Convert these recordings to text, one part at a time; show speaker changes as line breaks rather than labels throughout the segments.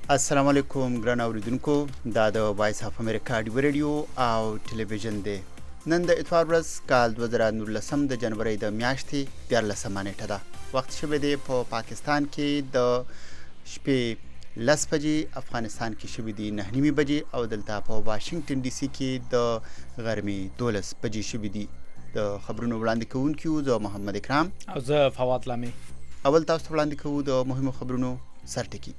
السلام علیکم ګران اوریدونکو دا د وایس اف امریکا دی ریډیو او ټلویزیون دی نن د اتوار ورځ کال 2019 د جنوري د میاشتې 14 نیټه ده وخت شوه دی په پاکستان کې د شپې 10 بجې افغانستان کې شوه دی 9:30 بجې او دلته په واشنگټن ډي سي کې د غرمې 12 بجې شوه دی د خبرونو وړاندې کوونکو زه محمد اکرام
او زه فواد لامي
اول تاسو وړاندې کوو د مهمو خبرونو سرټکی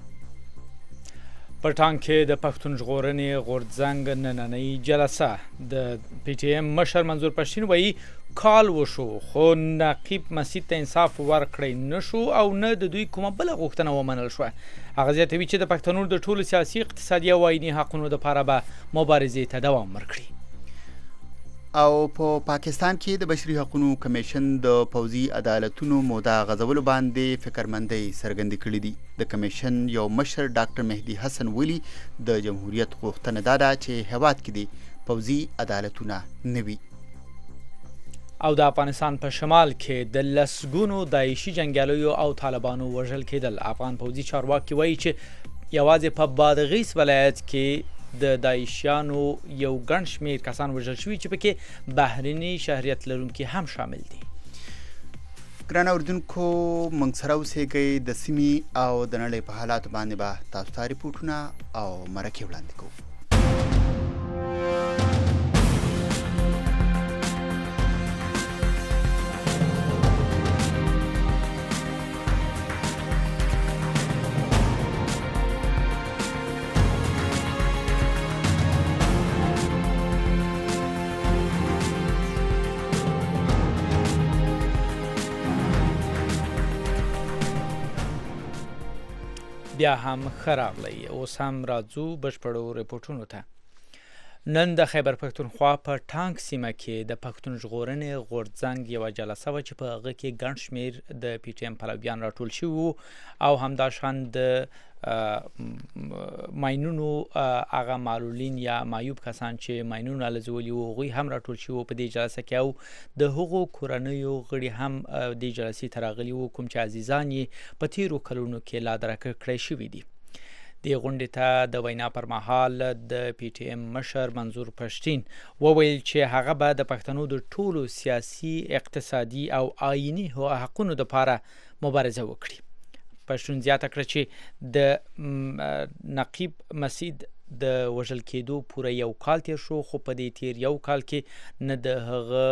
په ټانک کې د پښتون ژغورنې غورځنګ نننۍ جلسه د پی ټی ایم مشر منظور پښتین وایي کال وشو خو نقیب مسید ته انصاف ورکړی نشو او نه د دوی کومه بل غوښتنه ومنل شو. هغه زیاتوي چې د پښتنو د ټولو سیاسي اقتصادي او آئیني حقوقو لپاره به مبارزې ته دوام ورکړي.
او په پاکستان کې د بشري حقوقو کمیشن د پوځي عدالتونو موده غځولو باندې فکرمندۍ څرګندې کړې دي. د کمیشن یو مشر ډاکټر مهدي حسن ویلي د جمهوریت غوښتنه دا ده چې هیواد کې دي پوځي عدالتونه نه وي.
او د افغانستان په شمال کې د لسګونو داعشي جنګیالیو او طالبانو وژل کېدل. افغان پوځي چارواکي وایي چې یوازې په بادغیس ولایت کې د داعشیانو یو ګڼ شمېر کسان وژل شوي چې پکې بهرني شهریت لرونکي هم شامل دي.
ګران اوریدونکو موږ سره اوسئ د سیمې او د نړۍ په حالاتو باندې به تاسو ته ریپورټونه او مرکې وړاندې کوو.
بیا هم خراغلی اوس هم راځو بشپړو ریپورټونو ته. نن د خیبر پښتونخوا په ټانک سیمه کې د پښتون ژغورنې غورځنګ یوه جلسه وه چې په هغه کې ګڼ شمېر د پی ټی ایم پلویان راټول شوي وو او همداشان د ماینونو هغه معلولین یا معیوب کسان چې ماینونه لزولي وو هغوی هم راټول شوي وو په دې جلسه کې او د هغو کورنیو غړي هم دې جلسې ته راغلي وو کوم چې عزیزان یې په تیرو کلونو کې لادرکه کړی شوي دي. دې غونډې ته د وینا پر مهال د پی ټی ایم مشر منظور پښتین وویل چې هغه به د پښتنو د ټولو سیاسي اقتصادي او آئیني حقوقو لپاره مبارزه وکړي. پښتون زیاته کړه چې د نقیب مسید د وژل کېدو پوره یو کال تیر شو خو په دې تیر یو کال کې نه د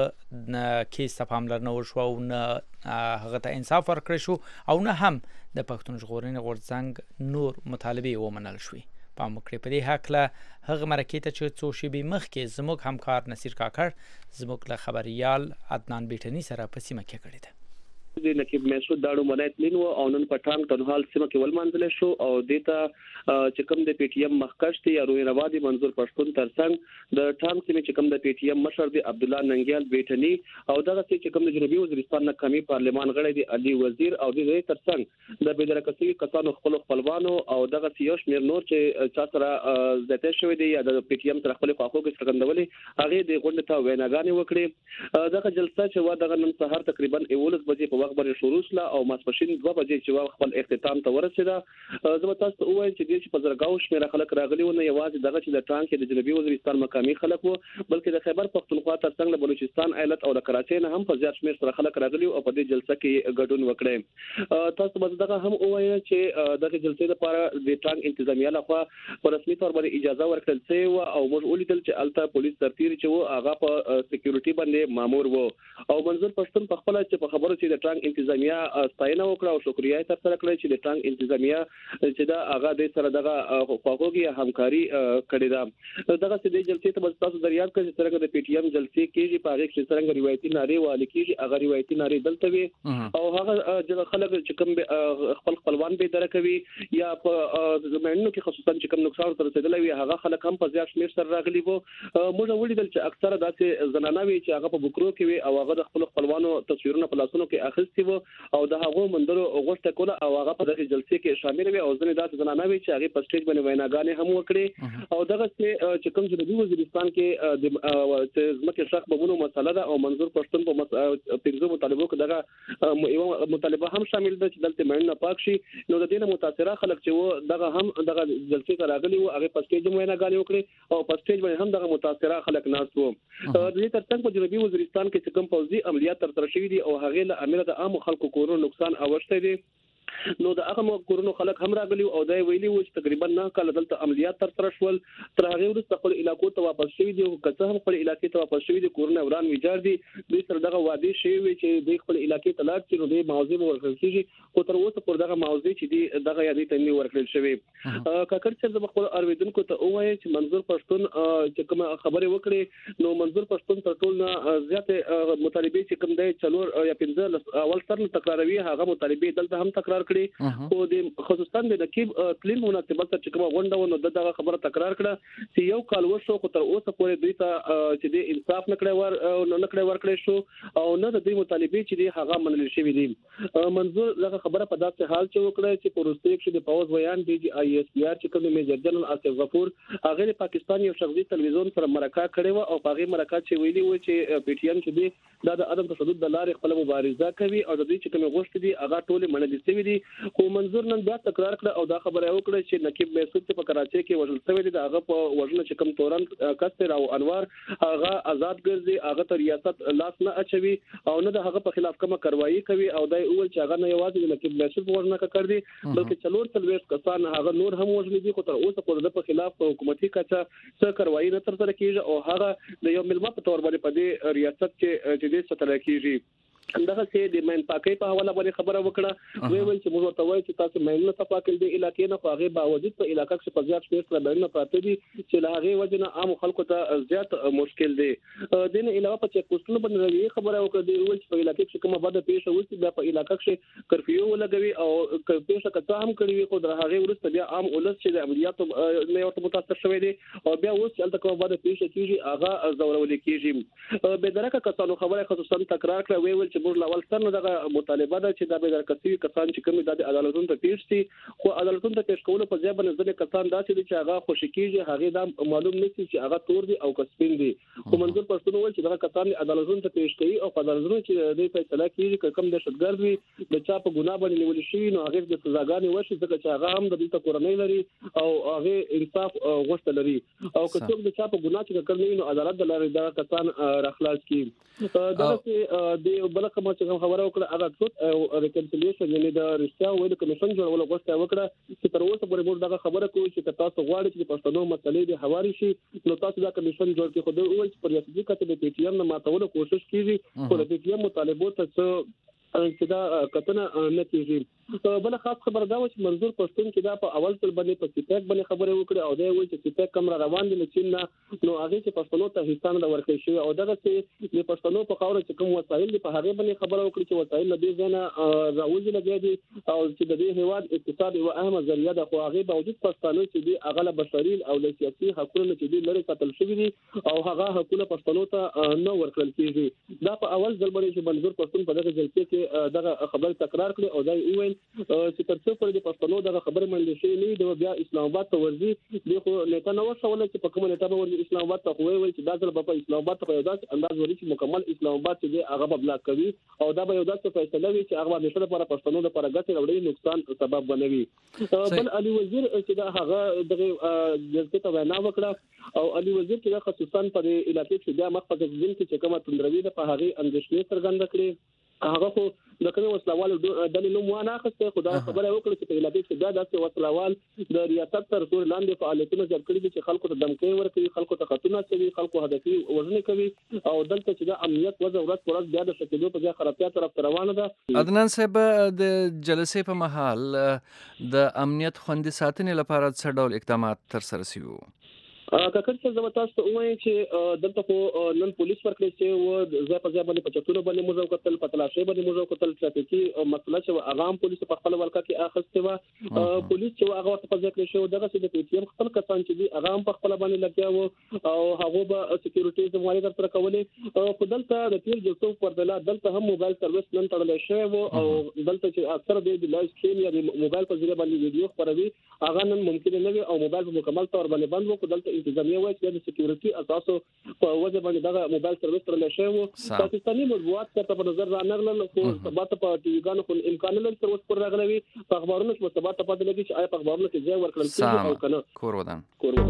هغه کیس ته پاملرنه وشوه او نه هغه ته انصاف ورکړی شو او نه هم د پښتون ژغورنې غورځنګ نور مطالبې ومنل شوې. پام وکړئ په دې هکله هغه مرکې ته چې څو شېبې مخکې زموږ همکار نصیر کاکړ زموږ له خبریال عدنان بیټني سره په سیمه کې کړې ده.
د نقیب مسعود داړو منایت لین او نن په ټانک ټنحال سیمه کې ولمنځل شو او دیتا چې کوم د پی ټی ایم مخکښ دی روی روادي منظور پښتون ترڅنګ د ټانک سیمه چې کوم د پی ټی ایم مشر دی عبد الله ننګیال بیٹنی او دغه چې کوم د جنوبي وزیرستان ناکامي پارلمان غړی دی علي وزیر او د ترڅنګ د بيدرکسي کسانو خپلوانو او دغه سیاش میر نور چې چا سره زته شوی دی یا د پی ټی ایم تر خپل خواخو کې څرګندولې هغه د غونډه ته ویناګانې وکړي. دغه جلسه چې و دغه نن سهار تقریبا 11 بجې په وخت باندې شروع شوه او ماسپښین 2 بجې چې خپل اختتام ته ورسېده. زه تاسو ته وایم چې د په زرګاو شمېر خلک راغلي و نه یوازې دغه چې د ټانک د جنوبي وزیرستان مقامي خلک وو بلکې د خیبر پښتونخوا ترڅنګ د بلوچستان ایالت او د کراچۍ نه هم په زیات شمېر سره خلک راغلي او په دې جلسه کې ګډون وکړي. تاسو به دغه هم وایم چې دغه جلسې لپاره د ټانک انتظامیه لخوا په رسمي تور باندې اجازه ورکړل شوې او موږ ولیدل چې الته پولیس سرتیر چې وو هغه په سکیورټي باندې مامور وو او منظور پښتون په خپل چې په خبرو چې د ټانک انتظامیه ستاینه وکړه او شکریا یې تر سره کړې چې د ټانک انتظامیه چې دا هغه د سره دغه خواخوږي همکاري کړې ده. دغه سې جلسې ته تاسو دریاب کړئ چې څنګه د پی ټی ایم جلسې کېږي په هغه کې څنګه روایتي نارې والي کېږي هغه روایتي نارې دلته وي او هغه چې خلک چې کوم خپلوان به درکوي یا په زمینو کې خصوصا چې کوم نقصان تر رسیدلی وي هغه خلک هم په زیات شمېر سره راغلي وو. موږ ولیدل چې اکثره داسې زنانه وي چې هغه په بکرو کې وي او هغه د خپل خپلوانو تصویرونه په لاسونو کې اخیستي وو او د هغو مندرو غوښته کوله او هغه په دغه جلسې کې شامل وي او ځنې داسې زنانه وي چې هغه په سټیج باندې ویناګانې هم وکړي او دغه چې کوم جنوبي وزیرستان کې د ځمکې شخ بمونو مسله ده او منظور پښتون په پنځو مطالبو کې دغه یو مطالبه هم شامل ده چې دلته مړینه پاک شي. نو د دې نه متاثره خلک چې و دغه هم دغه جلسې ته راغلي وو هغه په سټیج ویناګانې وکړي او په سټیج باندې هم دغه متاثره خلک ناست وو. د دې ترڅنګ په جنوبي وزیرستان کې کوم پوځي عملیات ترسره شوي دي او هغه له امر د عام خلکو کورونو نقصان اوښته دي. نو د هغه کورونو خلک هم راغلي او دا ویلي و چې تقریبا 9 کال دلته عملیات ترسره شول تر هغه وروسته خپل علاقو ته واپس شوي دي او کله هم خپل علاقې ته واپس شوي دي کورونه وران ویجاړ دي. دوی سره دغه وادي شوی چې د خپل علاقې ته لاړ شي نو د موضوع ورکړل کیږي خو تر اوسه پر دغه موضوع چې دی دغه یادې ته نه ورکړل شوی. کاکړ چې د خپل اوریدونکو ته وایي چې منظور پښتون چې کوم خبره وکړي نو منظور پښتون تر ټولو زیاته مطالبه چې کوم دی 4 یا 15 اول سر تکراروي هغه مطالبه دلته هم تکرار کړي او د خصوصا د نقيب کلین مناسبت چې کومه غونډه ونه دغه خبره تکرار کړه چې یو کال وشو خو تر اوسه پورې دوی ته چې د انصاف نکړې ورکړې شو او نه د دې مطالبه چې دی هغه منل شوی دی. منظور دغه خبره په داسې حال چې وکړه چې پروستیک چې د پاوز بیان دی چې آی اس پی آر چې کوم میجر جنرال آصف غفور هغه پاکستان یو شخصي تلویزیون سره مرکه کړې و او هغه مرکه چې ویلي و چې پی ټی ایم چې دی د عدم تشدد د لارې خپل مبارزه کوي او د دې چې کوم غوښتي دي هغه ټول منل شوی دي. خو منظور نن بیا تکرار کړ او دا خبره وکړه چې نقيب محسود په کراچۍ کې وژل شوی دی هغه په وژنه چې کوم تورن کستر او انوار هغه آزاد ګرځي هغه ته ریاست لاس نه اچوي او نه د هغه په خلاف کومه کاروایی کوي او دای اول چې هغه نه یوازې نقيب محسود وژنه کړی بلکې څلور تلويش کسان هغه نور هم وژل دي خو تر اوسه په خلاف حکومتي کچه څه کاروایی نه ترسره کیږي او هغه د یو ملما په تور باندې په دې ریاست کې چې دې ستل کیږي. همدغه چې د مین پاکي په حواله باندې خبره وکړه ویل چې موږ ته وایي چې تاسو مینه صفاکل دی علاقې نه خو باوجود په علاقې کې په زیات شمېر سره مینه پراته دي چې له هغه وجنه عام خلکو ته زیات مشکل دی. دین علاوه په چک پوسټونو باندې خبره وکړه دی ویل چې په علاقې کې کومه بده پیښه وسی بیا په علاقې کې کرفیو ولګوي او پیښه کته هم کړی وي خو د هغه ورسته بیا عام ولس چې د عملیاتو نه ورته متاثر شوی دی او بیا اوس چې الته کومه بده پیښه کیږي هغه زورول کیږي. به درکه کسانو خبره خصوصا تکرار کړه ویل چې موږ لاول سره دغه مطالبه ده چې د بدرکسي کسان چې کوم د عدالتونو ته پیښ شي خو عدالتونو ته پیښ کول په ځای باندې ځکه کسان داسې دي چې هغه خوشی کیږي هغه دا معلوم نشي چې هغه تور دي او کسبین دي. خو منظور پښتون وایي چې دغه کسان عدالتونو ته پیښ کوي او په عدالتونو چې د فیصله کیږي کوم د شتګرد وي د چا په ګناه باندې نیول شي نو هغه د سزاګانې وشي ځکه چې هغه هم د دې کورنۍ لري او هغه انصاف غوښتل لري او که څوک د چا په ګناه چې کړنی نو عدالت د لارې دغه کسان راخلاص کیږي. دا چې د بل کوم چې خبره وکړه هغه او ریکنسیلیشن یعنی د رښتیا ویلو کمیشن جوړول غوښتنه وکړه چې تر اوسه پورې موږ دغه خبره کوو چې تاسو غواړئ چې پښتنو مسلې د حواري شي نو تاسو دا کمیشن جوړ کړئ. خو د اول چې پر ریاستي کته د پی ټی ایم نه ماتولو کوشش کیږي خو د پی ټی ایم مطالبو ته چې دا کتنه نه کیږي. بل خاص خبر دا و چې منظور پښتون چې دا په اول ځل باندې په سپیک باندې خبره وکړه او دا وایي چې سپیک کم روان دي چې نه نو هغه چې پښتنو ته هیڅ نه ورکړي شي او دغه چې د پښتنو په خاور چې کوم وسایل په هغه باندې خبره وکړي چې وسایل له دې نه راوځي لګي دي او چې د دې هواد اقتصاد یو اهمه ذریعہ ده خو هغه باوجود پښتنو چې دی اغله بشري او سیاسي حقوقونه چې دی لري ساتل شوی دي او هغه حقوقونه پښتنو ته نه ورکړل کیږي. دا په اول ځل باندې چې منظور پښتون په دغه جلسه کې دغه خبر تکرار کړي او دا ویل چې تر څو پر د پښتنو دغه خبره منل شي نه دی بیا اسلام آباد ته ورځي دی خو نیټه نو وسول چې په کومه نیټه به ورځي اسلام آباد ته وایي چې دا ځل په اسلام آباد ته یو داس انداز وري چې مکمل اسلام آباد چې دی هغه به بلاک کوي او دا به یو داس فیصله وي چې هغه د نشه لپاره پښتنو لپاره ګټه وړي نقصان سبب بنوي. بل علي وزیر چې دا هغه دغه جلسه ته وینا وکړه او علي وزیر چې خصوصا په علاقې کې د مخ په ځین کې کومه تندروي د په هغه اندېښنې څرګنده کړې هغه خو د کوم وسلوال د نوم ونه اخسته خدای خبره وکړه چې په علاقې کې دا داسې وسلوال د ریاست تر څو لاندې فعالیتونه ځب کړي چې خلکو ته دمکې ورکوي خلکو ته خطونه کوي خلکو هدفي وژنې کوي او دلته چې د امنیت وضع ورځ بیا د شکلو په ځای خرابتیا طرف روانه ده.
عدنان صاحب د جلسې په محل د امنیت خوندي ساتنې لپاره څه ډول اقدامات تر سره شوي؟
کاکړ څه زما تاسو ته وایم چې دلته خو نن پولیس ورکړي چې و ځای په ځای باندې پچتونه باندې موږ وکتل پتلاشي باندې موږ وکتل ټرافیکي مسله چې اغام پولیس په خپل ولکه کې اخستې و پولیس چې هغه ورته په ځکه شو دغه چې د پی ټی ایم خپل کسان چې دي اغام په خپل باندې لګیا و او هغه به سکیورټي زموږ تر کولې خو دلته د تیر جوړو پر دلا دلته هم موبایل سرویس نن تړل شوی و او دلته چې اکثر د لایو سټریم یا د موبایل په ذریعہ باندې ویډیو خپروي هغه نن ممکن نه وي او موبایل په مکمل تور باندې بند و دلته انتظامیه وایي چې د سکیورټي اساسو په وجه باندې دغه موبایل سرویس تړل شوی و پاکستاني مطبوعات ته په نظر رانغلل خو ثبات په ټي وی غانو امکان لري تر اوسه پر راغلي په اخبارونو کې ثبات پاتې لګي چې آیا په اخبارونو کې ځای ورکړل شي او کنه
کور ودان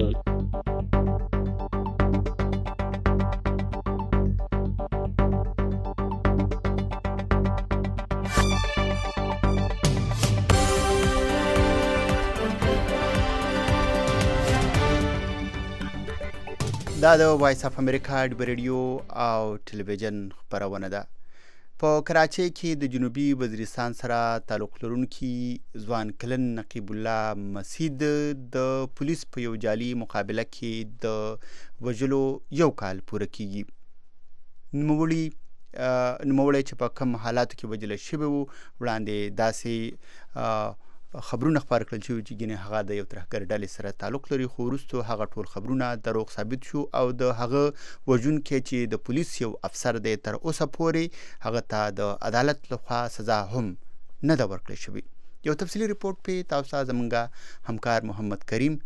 دا د وایس اف امریکا د ریډیو او ټلویزیون خبرونه ده. په کراچۍ کې د جنوبي وزیرستان سره تعلق لرونکي ځوان کلن نقیب الله مسید د پولیس په یو جعلي مقابله کې د وژلو یو کال پوره کیږي. نوموړی چې په کوم حالاتو کې وژل شوی و وړاندې داسې خبرونه خبر کړل چې ګینه هغه د یو ترهګر ډلې سره تعلق لري خو وروسته هغه ټول خبرونه دروغ ثابت شو او د هغه وژونکي چې د پولیس یو افسر دی تر اوسه پورې هغه ته د عدالت لخوا سزا هم نه ده ورکړل شوې. یو تفصیلي ریپورت په تاسو ته زمونږ همکار محمد کریم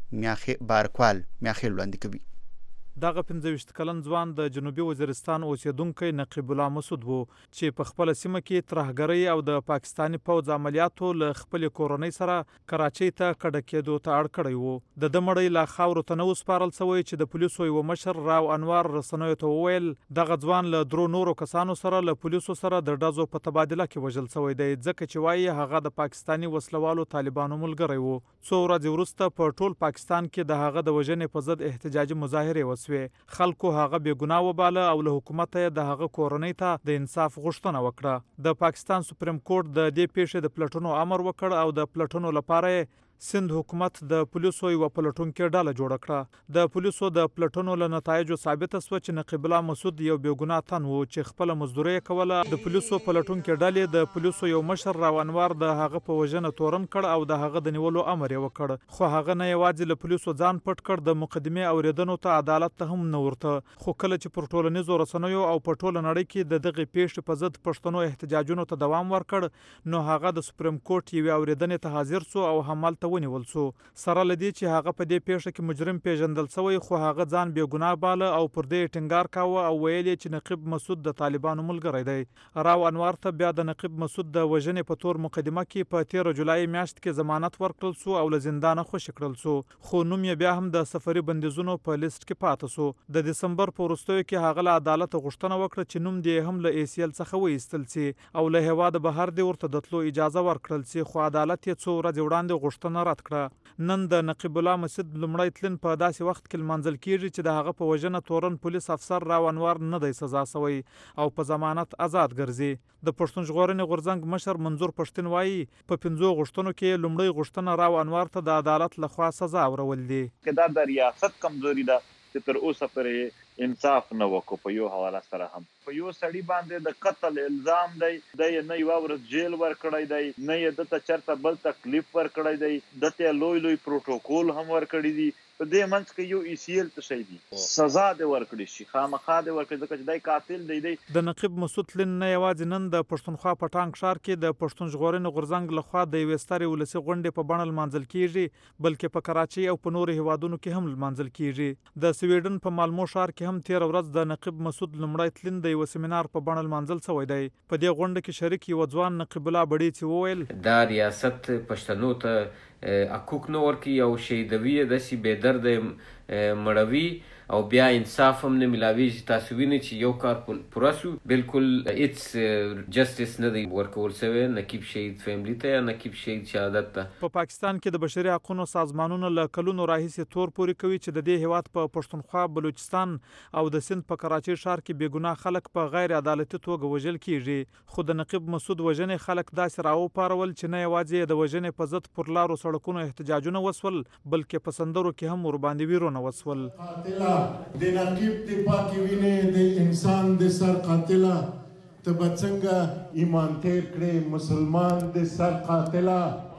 بارکوال میاخیل وړاندې کوي.
دغه 25 کلن ځوان د جنوبي وزیرستان اوسیدونکی نقیب الله مسعود وو چې په خپل سیمه کې ترهګرۍ او د پاکستاني پوځ عملیاتو له خپل کورنۍ سره کراچۍ ته کډه کېدو ته اړ کړی وو. د مړی لا خاورو ته نه وسپارل شوی چې د پولیسو یو مشر راو انوار رسنیو ته وویل دغه ځوان له درو نورو کسانو سره له پولیسو سره د ډزو په تبادله کې وژل شوی دی ځکه چې وایي هغه د پاکستاني وسلوالو طالبانو ملګری وو. څو ورځې وروسته په ټول پاکستان کې د هغه د وژنې په ضد احتجاجي مظاهرې وسوې. خلکو هغه بې ګناه وباله او له حکومت یې د هغه کورنۍ ته د انصاف غوښتنه وکړه. د پاکستان سپریم کورټ د دې پیښې د پلټنو امر وکړ او د پلټنو لپاره سند حکومت د پولیسو یو پلټونکو ډله جوړ کړه. د پولیسو د پلټنو له نتایجو ثابته شوه چې نقیب الله مسعود یو بې ګناه تن و چې خپل مزدوري کوله. د پولیسو پلټونکو ډلې د پولیسو یو مشر راو انوار د هغه په وژنه تورن کړ او د هغه د نیولو امر یې وکړ خو هغه نه یوازې له پولیسو ځان پټ کړ د مقدمې اوریدنو ته عدالت ته هم نه ورته. خو کله چې پر ټولنیزو رسنیو او په ټوله نړۍ کې د دغه پیښې په ضد پښتنو احتجاجونو ته دوام ورکړ نو هغه د سپریم کورټ یوې اوریدنې ته حاضر سو او همالته ونیول سو. سره لدی چې هغه په دې پیښه کې مجرم پیژندل شوی خو هغه ځان بې ګناه باله او پر دې ټینګار کاوه او ویل چې نقیب مسعود د طالبانو ملګری دی. راو انوار ته بیا د نقیب مسعود د وژنې په تور مقدمه کې په 13 جولای میاشت کې ضمانت ورکړل سو او له زندانه خوشی کړل سو خو نوم یې بیا هم د سفري بندیزونو په لیست کې پاتې سو. د دسمبر په وروستیو کې هغه له عدالت غوښتنه وکړه چې نوم دې هم له ACL څخه وایستل سي او له هیواد بهر دې ورته د تلو اجازه ورکړل سي خو عدالت یې څو ورځې وړاندې غوښتنه رد کړه. نن د نقیب الله مسعود لمړی تلن په داسې وخت کې لمانځل کیږي چې د هغه په وژنه تورن پولیس افسر راو انوار نه دی سزا شوی او په ضمانت آزاد ګرځي. د پښتون ژغورنې غورځنګ مشر منظور پښتون وایي په 15 غوښتنو کې لمړی غوښتنه راو انوار ته د عدالت لخوا سزا ورول دي.
دا د ریاست کمزوري ده چې تر اوسه پرې انصاف نه وکړو. په یو حواله سره هم په یو سړي باندې د قتل الزام دی د نه یو ورځ جیل ورکړی دی نه یې دته چرته بل تکلیف ورکړی دی دته لوی پروتوکول هم ورکړی دی. په دې منځ کې یو ACL ته شي دي سزا دې ورکړي شي خامخا دې ورکړي ځکه چې دای قاتل دی. د
نقیب مسعود لن نه یوازې نن د پښتونخوا په ټانک ښار کې د پښتون ژغورنې غورځنګ لخوا د یوې سترې ولسي غونډې په بڼه لمانځل کیږي بلکې په کراچۍ او په نورو هیوادونو کې هم لمانځل کیږي. د سویډن په مالمو ښار کې هم 13 ورځ د نقیب مسعود لمړی تلن د یو سیمینار په بڼه لمانځل شوی دی. په دې غونډه کې شریک یو ځوان نقیب الله بډې چې وویل
دا ریاست پښتنو ته حقوق نه ورکي او شهیدوي د سی بې درد مړوي او بیا انصاف هم نه ملاویږي. تاسو وینئ چې یو کار پوره سو بالکل هیڅ جسټس نه دی ورکول شوی نقیب شهید فیملی ته یا نقیب شهید شهادت ته.
په پاکستان کې د بشري حقوقو سازمانونو له کلونو راهیسې تور پورې کوي چې د دې هیواد په پښتونخوا، بلوچستان او د سند په کراچۍ ښار کې بېګناه خلک په غیر عدالتي توګه وژل کیږي. خو د نقیب مسعود وژنې خلک داسې راوپارول چې نه یوازې د وژنې په ضد پر لارو سړکونو احتجاجونه وسول، بلکې په سندرو کې هم ورباندې ویرونه وسول.
د نقیب د پاکي وینې د انسان د سر قاتله ته به څنګه ایمان تیر کړې مسلمان د سر قاتله.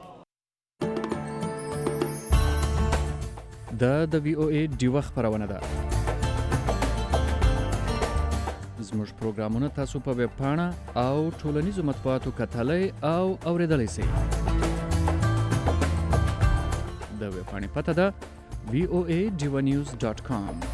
د VOA ډیوه خپرونه ده. زموږ پروګرامونه تاسو په ویب پاڼه او ټولنیزو مطبوعاتو کتلای او اوریدلای شئ. د ویب پاڼې پته ده voaDivanews.com.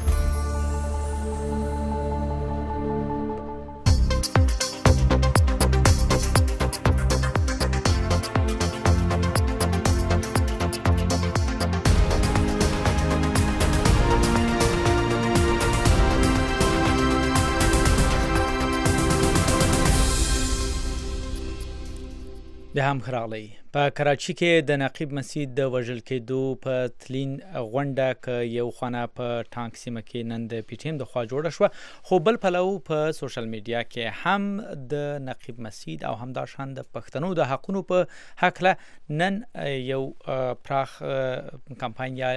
د هم خراغلی په کراچي کې د نقیب مسعود د وژل کېدو په تلین غونډه ک یو خانه په ټانک سیمه کې نن د پی ټی ایم د خوا جوړه شو، خو بل پلو په سوشل میډیا کې هم د نقیب مسعود او هم د شان د پښتنو د حقونو په حق له نن یو پراخ کمپاین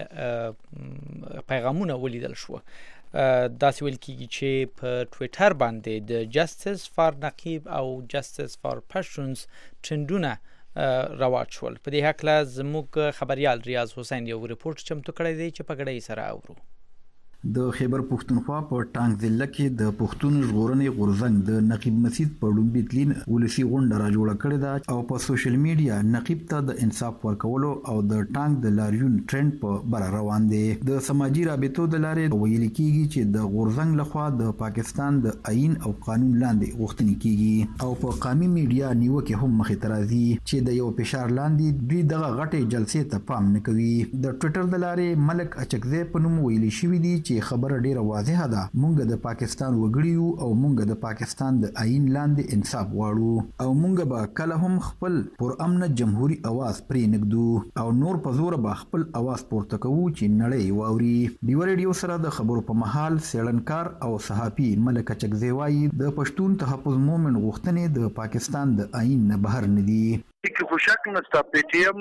پیغامونه ولیدل شو. داسې ویل کېږي چې په ټویټر باندې د جسټس فار نقیب او جسټس فار پښتونز ټرندونه رواج شول. په دې حق له زموږ خبريال ریاض حسین یو ریپورت چمتو کړی دی چې په ګډۍ سره اورو.
د خیبر پښتونخوا په ټانک ضلع کې د پښتون ژغورنې غورځنګ د نقیب مسعود په لومبي تلین ولسی غونډه را جوړه کړې ده او په سوشل میډیا نقیب ته د انصاف ورکولو او د ټانک د لاریون ټرند په بر روان دي. د سماجی رابطو د لارې ویل کېږي چې د غورځنګ لخوا د پاکستان د آئین او قانون لاندې غوښتنې کېږي او په قومي میډیا نیوکه هم مخې ته راځي چې د یو فشار لاندې دوی دغه غټې جلسې ته پام نه کوي. د ټویټر د لارې ملک اچکزی په نوم ویلي شوی دی چې خبره ډیره واضحه ده، مونږ د پاکستان وګړي او مونږ د پاکستان د آئین لاندې انصاف غواړو او مونږ به کله هم خپل پر امن جمهوریت आवाज پرې نګدو او نور په زور به خپل आवाज پورته کوو چې نړۍ واوري. ډیو ریډیو سره د خبرو په محل سیړنکار او صحافي ملک اچکزی وایي د پښتون تحفظ مومن غوښتنې د پاکستان د آئین نه بهر نه دي.
کې خو شک نشته پی ټی ایم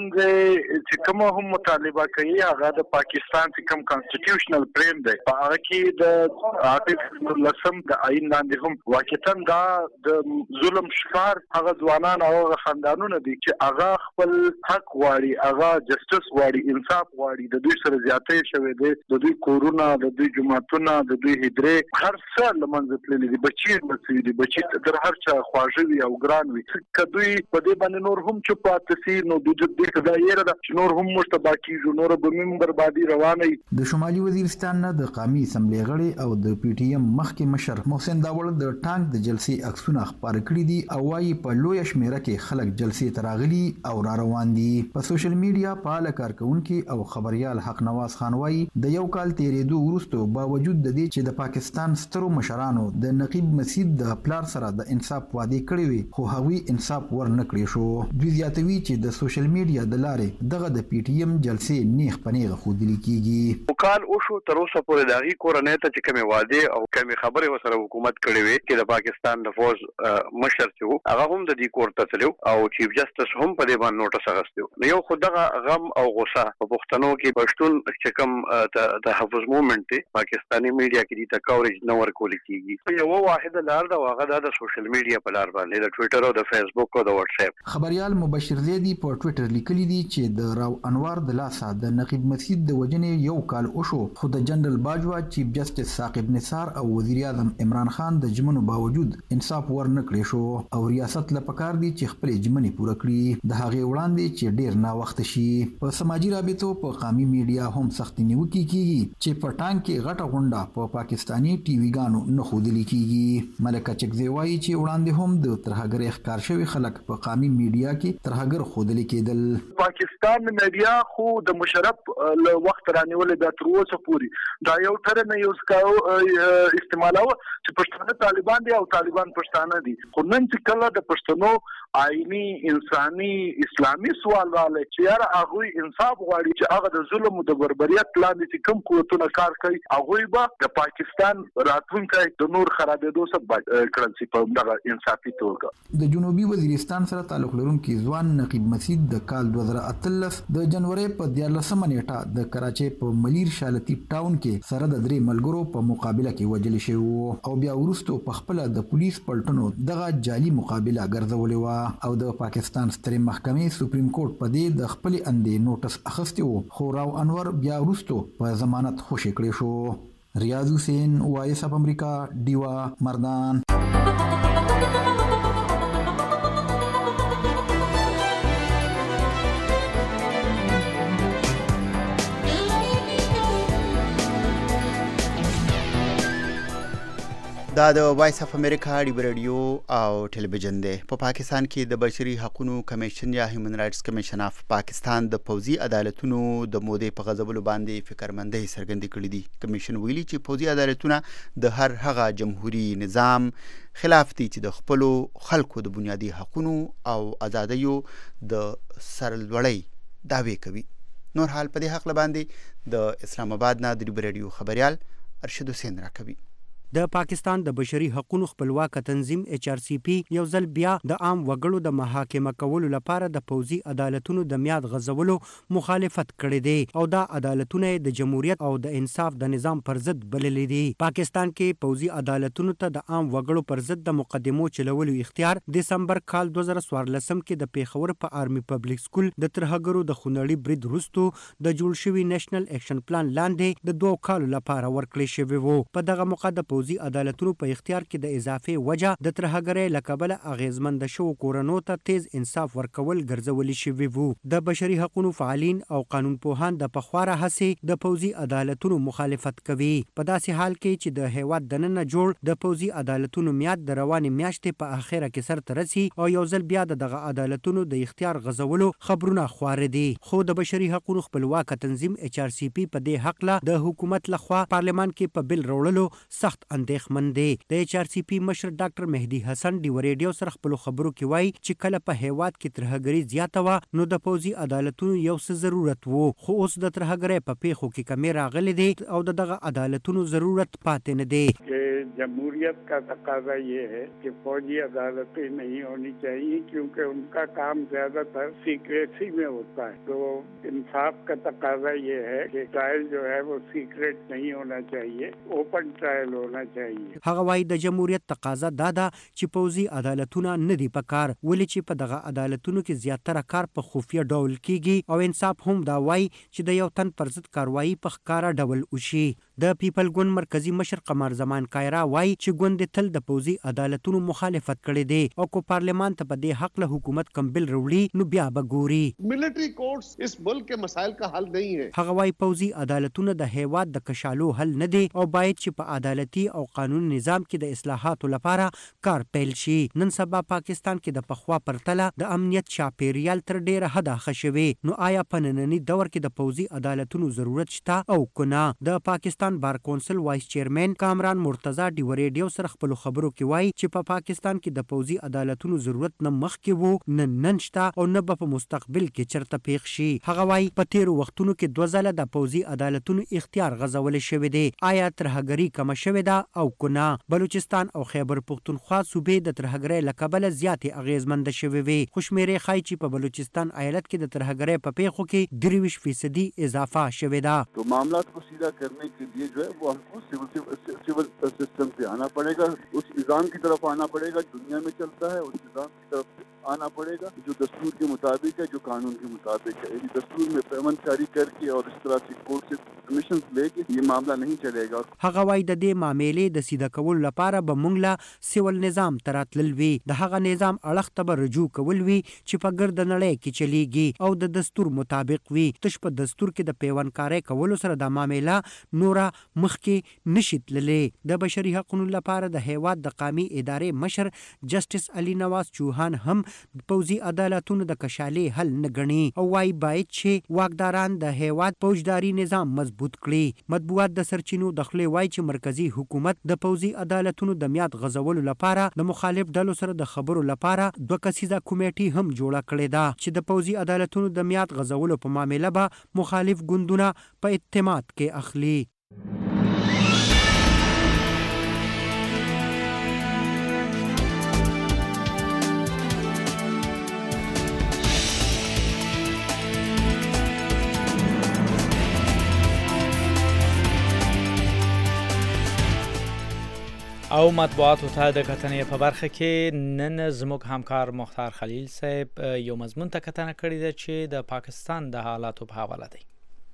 چې کوم هم مطالبه کوي هغه د پاکستان چې کوم کانسټیټیوشنل فریم دی په هغه کې د آرټیکل لسم د آئین لاندې هم واقعا دا د ظلم شکار هغه ځوانان او هغه خاندانونه دي چې هغه خپل حق غواړي، هغه جسټس غواړي، انصاف غواړي. د دوی سره زیاتې شوې دي، د دوی کورونه، د دوی جماعتونه، د دوی هدرې هر څه لمنځه تللي دي. بچي مسوي دي، بچي تر هر چا خواږه وي او ګران وي. که دوی په دې باندې نور هم چې پاتې سي نو د دې خدایره ده چې نور هم مشتبه کیږي، نور به مم بربادي روانه.
د شمالي وزیرستان نه د قومي اسمبلی غړي او د پی ټی ایم مخکې مشر محسن داوړ د ټانک د جلسې عکسونه خپاره کړي دي او وايي په لوی شمیره کې خلک جلسې ته راغلي او را روان دي. په سوشل میډیا فعال کارکونکي او خبريال حق نواز خان وايي د یو کال تیرېدو وروسته باوجود د دې چې د پاکستان سترو مشرانو د نقیب مسعود د پلار سره د انصاف وعده کړې وي خو هغوی انصاف ورنکړي شو. دوی زیاتوي چې د سوشل میډیا د لارې دغه د پی ټی ایم جلسې نیغ پنیغه خودل کیږي.
کال او شو تر اوسه پورې دغه کورنۍ ته چې کومه وعده او کومه خبره وسره حکومت کړې وي چې د پاکستان د فوج مشر چې هغه هم د دې کور ته تلو او چیف جسټس هم په دې باندې نوټس اغستو. نو یو خدغه غم او غوسه په پښتنو کې پښتون چې کوم د حفظ موومېنټ پاکستاني میډیا کې د کاورج نو ورکول کیږي. یو واحده لار دا هغه د سوشل میډیا په لار باندې د ټوئیټر او د فیسبوک او د واتس اپ.
خبريال مبشر زیدی په ټوئیټر لیکلی دی چې د راو انوار د لاسه د نقیب مسعود د وجنې یو کال وشو خو د جنرال باجوا چیف جسټس ثاقب نثار او وزیر اعظم عمران خان د جمنو باوجود انصاف ورنکړي شو او ریاست له پکار دی چې خپل جمنې پوره کړي د هغه وړاندې چې ډیر نا وخت شي. په سماجی رابطو په قومي میډیا هم سخت نیوکه کیږي چې په ټانک کې غټه غونډه په پاکستانی ټي وی ګانو نه خودل کیږي. ملک اچکزی وایي چې وړاندې هم د ترهګر ښکار شوی خلک په قومي میډیا کې ترهګر خودل کېدل.
پاکستان پاکستان میډیا خو د مشرف له وخت رانیولې د تر اوسه پورې دا یو تر نه یو استعمالو چې پښتانه طالبان دي او طالبان پښتانه دي. خو نن چې کله د پښتنو آئینی انساني اسلامي سوال راغلی چې یاره هغوی انصاف غواړي چې هغه د ظلم او د بربریت لاندې چې کوم قوتونه کار کوي هغوی به د پاکستان راتلونکی د نور خرابېدو سبب کړل شي په دغه انصافي توګه.
د جنوبي وزیرستان سره تعلق لرونکي ځوان نقیب مسید د کال 2013 د جنوري په 14 نیټه د کراچۍ په ملیر شالتی ټاون کې سره د درې ملګرو په مقابله کې وجل شوی او بیا وروسته په خپل د پولیس پلټنو دغه جعلي مقابله ګرځولې و او د پاکستان سترې محکمې سپریم کورټ په دې د خپل اندې نوټس اخیستی و خو راو انور بیا وروسته په ضمانت خوشی کړی شو. ریاض حسین وایس اف امریکا دیوا مردان.
دا د وایس اف امریکا ډیو رادیو او ټلویزیون دی. په پاکستان کې د بشري حقوقو کمیشن یا هیومن رائټس کمیشن اف پاکستان د پوځي عدالتونو د مودې په غځولو باندې فکرمندۍ څرګندې کړې دي. کمیشن ویلي چې پوځي عدالتونه د هر هغه جمهوریت نظام خلاف دي چې د خپل خلکو د بنیادي حقوقو او ازادیو د سرلوړۍ دعوی کوي. نور حال په دې حق باندې د اسلام آباد نه د ډیو رادیو خبريال ارشد حسین راکوي.
د پاکستان د بشري حقوقو خپلواک تنظیم HRCP یو ځل بیا د عام وګړو د محاکمه کولو لپاره د پوځي عدالتونو د میاد غځولو مخالفت کړی دی او دا عدالتونه د جمهوریت او د انصاف د نظام پر ضد بللي دي. پاکستان کې پوځي عدالتونو ته د عام وګړو پر ضد د مقدمو چلولو اختیار دسمبر کال 2014 کې د پیښور په آرمي پبلک سکول د ترهګرو د خونړي برید وروسته د جوړ شوي نېشنل اکشن پلان لاندې د 2 کالو لپاره ورکړل شوی وو. په دغه موقع د پوځي عدالتونو په اختیار کې د اضافي وجه د ترهګرۍ له کبله اغیزمند شو کورونو ته تیز انصاف ورکول ګرځولي شوی وو. د بشري حقوقو فعالین او قانون پوهان د پخواره هڅې د پوځي عدالتونو مخالفت کوي. په داسې حال کې چې د هیواد دننه جوړ د پوځي عدالتونو میاد د روانې میاشتې په اخره کې سرته رسي او یو ځل بیا دغه عدالتونو د اختیار غځولو خبرونه خواره دي. خو د بشري حقوقو خپلواک تنظیم HRCP په دې حق له د حکومت لخوا پارلمان کې په بل وروړلو سخت اندېښمن دی. د HRCP مشر ډاکټر مهدي حسن ډیو رادیو سره خپل خبرو کې وایي چې کله په هیواد کې ترهګري زیاته و نو د پوځي عدالتونو یو څه ضرورت وو خو اوس د ترهګرۍ په پیښو کې کمی راغلي دي او دغه عدالتونو ضرورت پاتې نه دی.
जमहूरियत का तकाजा ये है कि फौजी अदालतें नहीं होनी चाहिए क्योंकि उनका काम ज्यादातर सीक्रेसी में होता है. तो इंसाफ का तकाजा ये है कि ट्रायल जो है वो सीक्रेट नहीं होना चाहिए, ओपन ट्रायल होना चाहिए.
هغه وايي د جمهوریت تقاضا دا ده چې پوځي عدالتونه نه دي پکار ولې چې په دغه عدالتونو کې زیاتره کار په خفیه ډول کیږي او انصاف هم دا وايي چې د یو تن پر ضد کاروایی په ښکارا ډول وشي. د پیپل ګوند مرکزی مشر قمر زمان کایرا وايي چې ګوند تل د پوځي عدالتونو مخالفت کړي دي او کو پارلیمان ته په دې حق له حکومت کم بل وروړي نو بیا به ګوري.
ملټری کورټس اس ملک کے مسائل کا حل نہیں ہے.
هغه وايي پوځي عدالتونه د هیواد د کشالو حل نه دي او باید چې په عدالتي او قانوني نظام کې د اصلاحاتو لپاره کار پیل شي. نن سبا پاکستان کې د پخوا پرتله د امنیت چاپیریال تر ډیره حده ښه شوی. نو آیا په ننني دور کې د پوځي عدالتونو ضرورت شته او کنه؟ د پاکستان بار کونسل وایس چیرمن کامران مرتضی ډیو رادیو سره خپل خبرو کې وایي چې په پاکستان کې د پوځي عدالتونو ضرورت نه مخکې وو نن شته او نه په مستقبل کې چرته پیښ شي. هغه وایي په تیرو وختونو کې 2 ځله د پوځي عدالتونو اختیار غځول شوی دی. آیا ترهګري کم شوې ده او کنه؟ بلوچستان او خیبر پختونخوا صوبې د ترهګرۍ له کبله زیاتې اغیزمند شوې وي. خوشمیرې ښایي چې په بلوچستان ایالت کې د ترهګرۍ په پیښو کې 23% اضافه شوې ده.
तो मामला को सीधा करने के लिए जो है वो हमको सिविल सिस्टम से आना पड़ेगा, उस निज़ाम की तरफ आना पड़ेगा, दुनिया में चलता है उस निज़ाम की तरफ आना पड़ेगा जो दस्तूर के मुताबिक है, जो कानून के मुताबिक है. दस्तूर में पैमन जारी करके और इस तरह से कोर्ट से परमिशन लेके ये मामला नहीं चलेगा।
هغه وای د دې معاملې د سیده کولو لپاره به مونږ له سیول نظام تراتلل وی د هغه نظام اړخ ته به رجوع کول وی چې په ګرد نړۍ کې چلیږي او د دستور مطابق وی تش په دستور کې د پیوندکارۍ کولو سره د معاملې نورا مخکې نشیت للې د بشري حقوقو لپاره د هیواد د قومي ادارې مشر جسټس علي نواز چوهان هم پوځي عدالتونو د کشالې حل نه ګڼي او وايي باید چې واکداران د هیواد فوجداري نظام مضبوط کړي. مطبوعات د سرچینو د خلې وايي چې مرکزی حکومت د پوځي عدالتونو د میاد غزولو لپاره د مخالف ډلو سره د خبرو لپاره دوه کسیزه کمیټي هم جوړه کړې ده چې د پوځي عدالتونو د میاد غزولو په معاملې به مخالف ګوندونه په اعتماد کې اخلي.
او مطبوعاتو ته د کتنې په برخه کې نن زموږ همکار مختار خلیل صاحب یو مضمون ته کتنه کړې ده چې د پاکستان د حالاتو په حواله دی.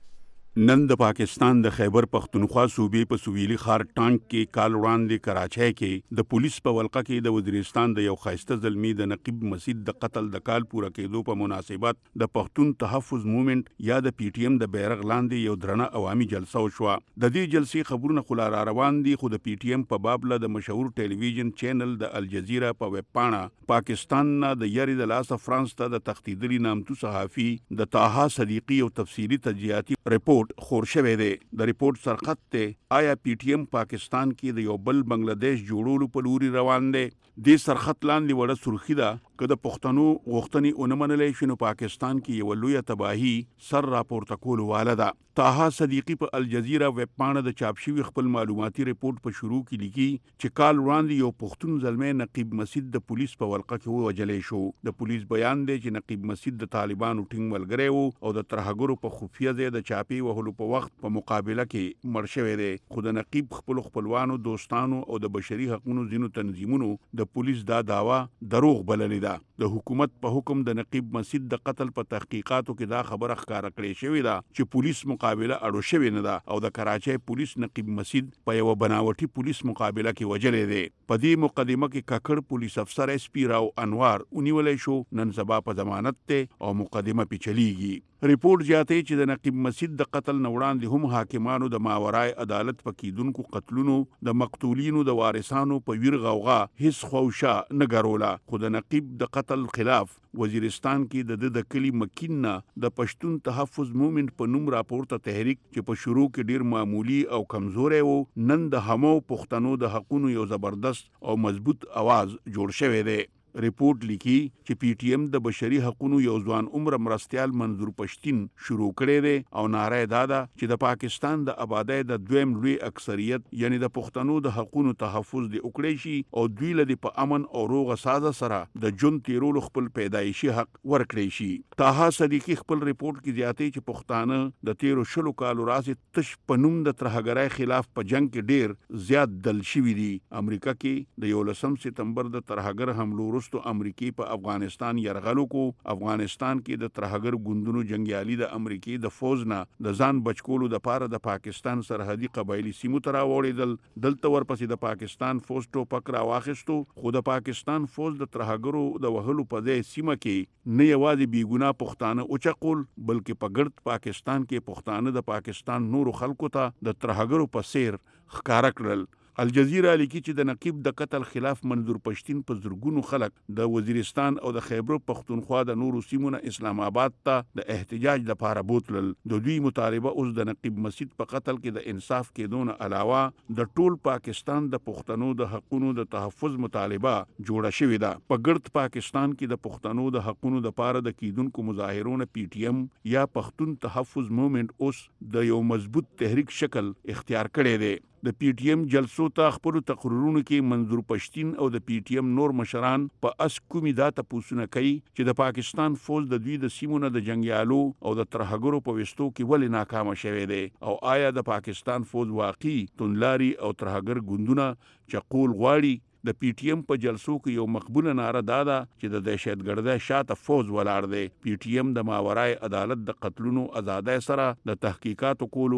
نن د پاکستان د خیبر پختونخوا صوبې په سویلي ښار ټانک کې کال وړاندې کراچۍ کې د پولیس په ولقه کې د وزیرستان د یو ښایسته زلمي د نقیب مسید د قتل د کال پوره کېدو په مناسبت د پښتون تحفظ موومېنټ یا د پی ټی ایم د بیرغ لاندې یو درنه عوامي جلسه وشوه. د دې جلسې خبرونه خو لا روان دي خو د پی ټی ایم په باب له د مشهور ټلویزیون چینل د الجزیره په ویب پاڼه پاکستان نه د یاري د لاسه فرانس ته د تښتېدلي نامتو صحافي د طاها صدیقي او تفصیلي تجزیاتي رپورټ خور شوی دی. د ریپورت سرخط ته آیا پی ټی ایم پاکستان کې د یو بل بنگلاديش جوړولو په لوري روان دی. د سرخط لاندې وړه سرخی ده که د پښتنو غوښتنې ونه منلې شي نو پاکستان کې یو لویه تباهي سر راپورته کول واله ده. طاها صدیقي په الجزیره ویب پاڼه د چاپ شوي خپل معلوماتي ریپورت په شروع کې لیکي چې کال وړاندې یو پښتون زلمی نقیب مسید د پولیس په ولقه کې ووجلی شو. د پولیس بیان دی چې نقیب مسید د طالبانو ټینګ ملګری و او د ترهګرو په خفیه ځای د چاپی وهلو په وخت په مقابله کې مړ شوی دی. خو د نقیب خپلوانو دوستانو او د بشري حقوقو ځینو تنظیمونو د پولیس دا داوا دروغ بللې ده. د حکومت په حکم د نقیب مسید د قتل په تحقیقاتو کې دا خبره ښکاره کړې شوې ده چې پولیس مقابله اړو شوې نه ده او د کراچۍ پولیس نقیب مسید په یو بناوټي پولیس مقابله کې وجلې دی. په دې مقدمه کې کاکړ پولیس افسر اس پی راو انوار ونیولې شو نن سبا په ضمانت ته او مقدمه پیچلېږي. ریپورت زیاتوي چې د نقیب مسید د قتل نه وړاندې هم حاکمانو د ماورای عدالت په کیدونکو قتلونو د مقتولینو د وارثانو په ویر غوغا هیڅ خوشا نه ګروله. خو د نقیب د قتل خلاف وزیرستان کې د کلی مکینه د پښتون تحفظ موومېنټ په نوم راپورته تحریک چې په شروع کې ډیر معمولی او کمزوري وو نن د همو پښتنو د حقونو یو زبردست او مضبوط आवाज جوړ شوی دی. ریپورت لیکي چې پی ټی ایم د بشري حقوقو یو ځوان عمر مرستيال منظور پښتين شروع کړی دی او ناره دا ده چې د پاکستان د آبادۍ د دویم لوی اکثریت یعنی د پښتنو د حقوقو تحفظ دی وکړي شي او دوی له په امن او روغه ساده سره د جون تیرولو خپل پیدایشي حق ورکړي شي. طاها صدیقي خپل ریپورت کې زیاتې چې پښتانه د 13 کالو راځي تش پنوم د ترهګرۍ خلاف په جنگ کې ډیر زیات دل شوی دي. امریکا کې د 11 سپتمبر د ترهګر حملو وروسته امریکای په افغانستان يرغلو کو. افغانستان کې د ترهګر ګوندونو جنگیالي د امریکای د فوج نه د ځان بچکولو د پاره د پاکستان سرحدي قبایلی سیمو ته راوړېدل. دلته ورپسې د پاکستان فوج ټوپک راواخیستو خو د پاکستان فوج د ترهګرو د وهلو په ځای سیمه کې نه یوازې بیګونه پښتانه اوچقول بلکې په ګرد پاکستان کې پښتانه د پاکستان نورو خلکو ته د ترهګرو په سیر ښکارا کړل. الجزیره لیکي چې د نقیب د قتل خلاف منظور پښتين په زرګونو خلک د وزیرستان او د خیبر پختونخوا د نورو سیمونو اسلام آباد ته د احتجاج لپاره بوتلل. د دوی مطالبه اوس د نقیب مسید په قتل کې د انصاف کېدون علاوه د ټول پاکستان د پښتنو د حقوقو د تحفظ مطالبه جوړه شوې ده. په ګرد پاکستان کې د پښتنو د حقوقو لپاره د کیدونکو مظاهرونو پی ټی ایم یا پښتون تحفظ موومېنټ اوس د یو مضبوط تحریک شکل اختیار کړی دی. د پی ټی ایم جلسو ته خپل تقریرونو کې منظور پښتين او د پی ټی ایم نور مشران په اس کومي دا تاسو کوي چې د پاکستان فوج د دوی د سیمونو د جنگیالو او د ترهګرو په وستو کې ولې ناکام شوه دی او آیا د پاکستان فوج واقعي تونلاري او ترهګر ګوندونه چقول غواړي. د پی ټی ایم په جلسو کې یو مقبوله ناره دادا چې د دهشتګردۍ شاته فوج ولاړ دی. پی ټی ایم د ماورای عدالت د قتلونو آزادۍ سره د تحقیقاتو کولو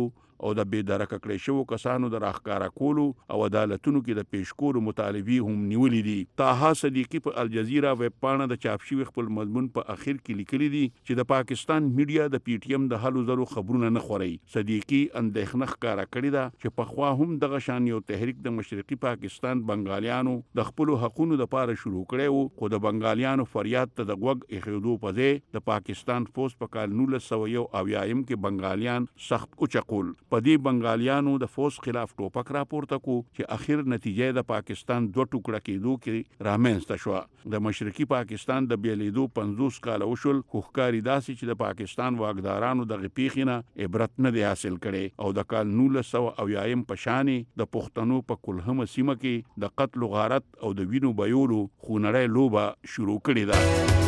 او د بې درکه کړی شوو کسانو د راښکاره کولو او عدالتونو کې د پیش کولو مطالبې هم نیولې دي. طاها صدیقي په الجزیره ویب پاڼه د چاپ شوي خپل مضمون په اخر کې لیکلي دي چې د پاکستان میډیا د پی ټی ایم د هلو زرو خبرونه نه خوري. صدیقي اندېښنه ښکاره کړې ده چې پخوا هم دغه شان یو تحریک د مشرقي پاکستان بنګالیانو د خپلو حقونو لپاره شروع کړی و، خو د بنګالیانو فریاد ته د غوږ ایښودو په ځای د پاکستان فوج په کال 1991 کې بنګالیان سخت اوچقول. په دې بنګالیانو د فوج خلاف ټوپک راپورته کو چې اخر نتیجه د پاکستان دوه ټوکړه کېدو کې رامنځته شوه. د مشرقي پاکستان د بیلیدو 50 کال وشول، خو ښکاري داسې چې د پاکستان واکدارانو دغه پیښې نه عبرت نه دی حاصل کړي او د کال 1990 په شانې د پښتنو په کلهمه سیمه کې د قتل و غارت او د وینو بایولو خونړۍ لوبه شروع کړې ده.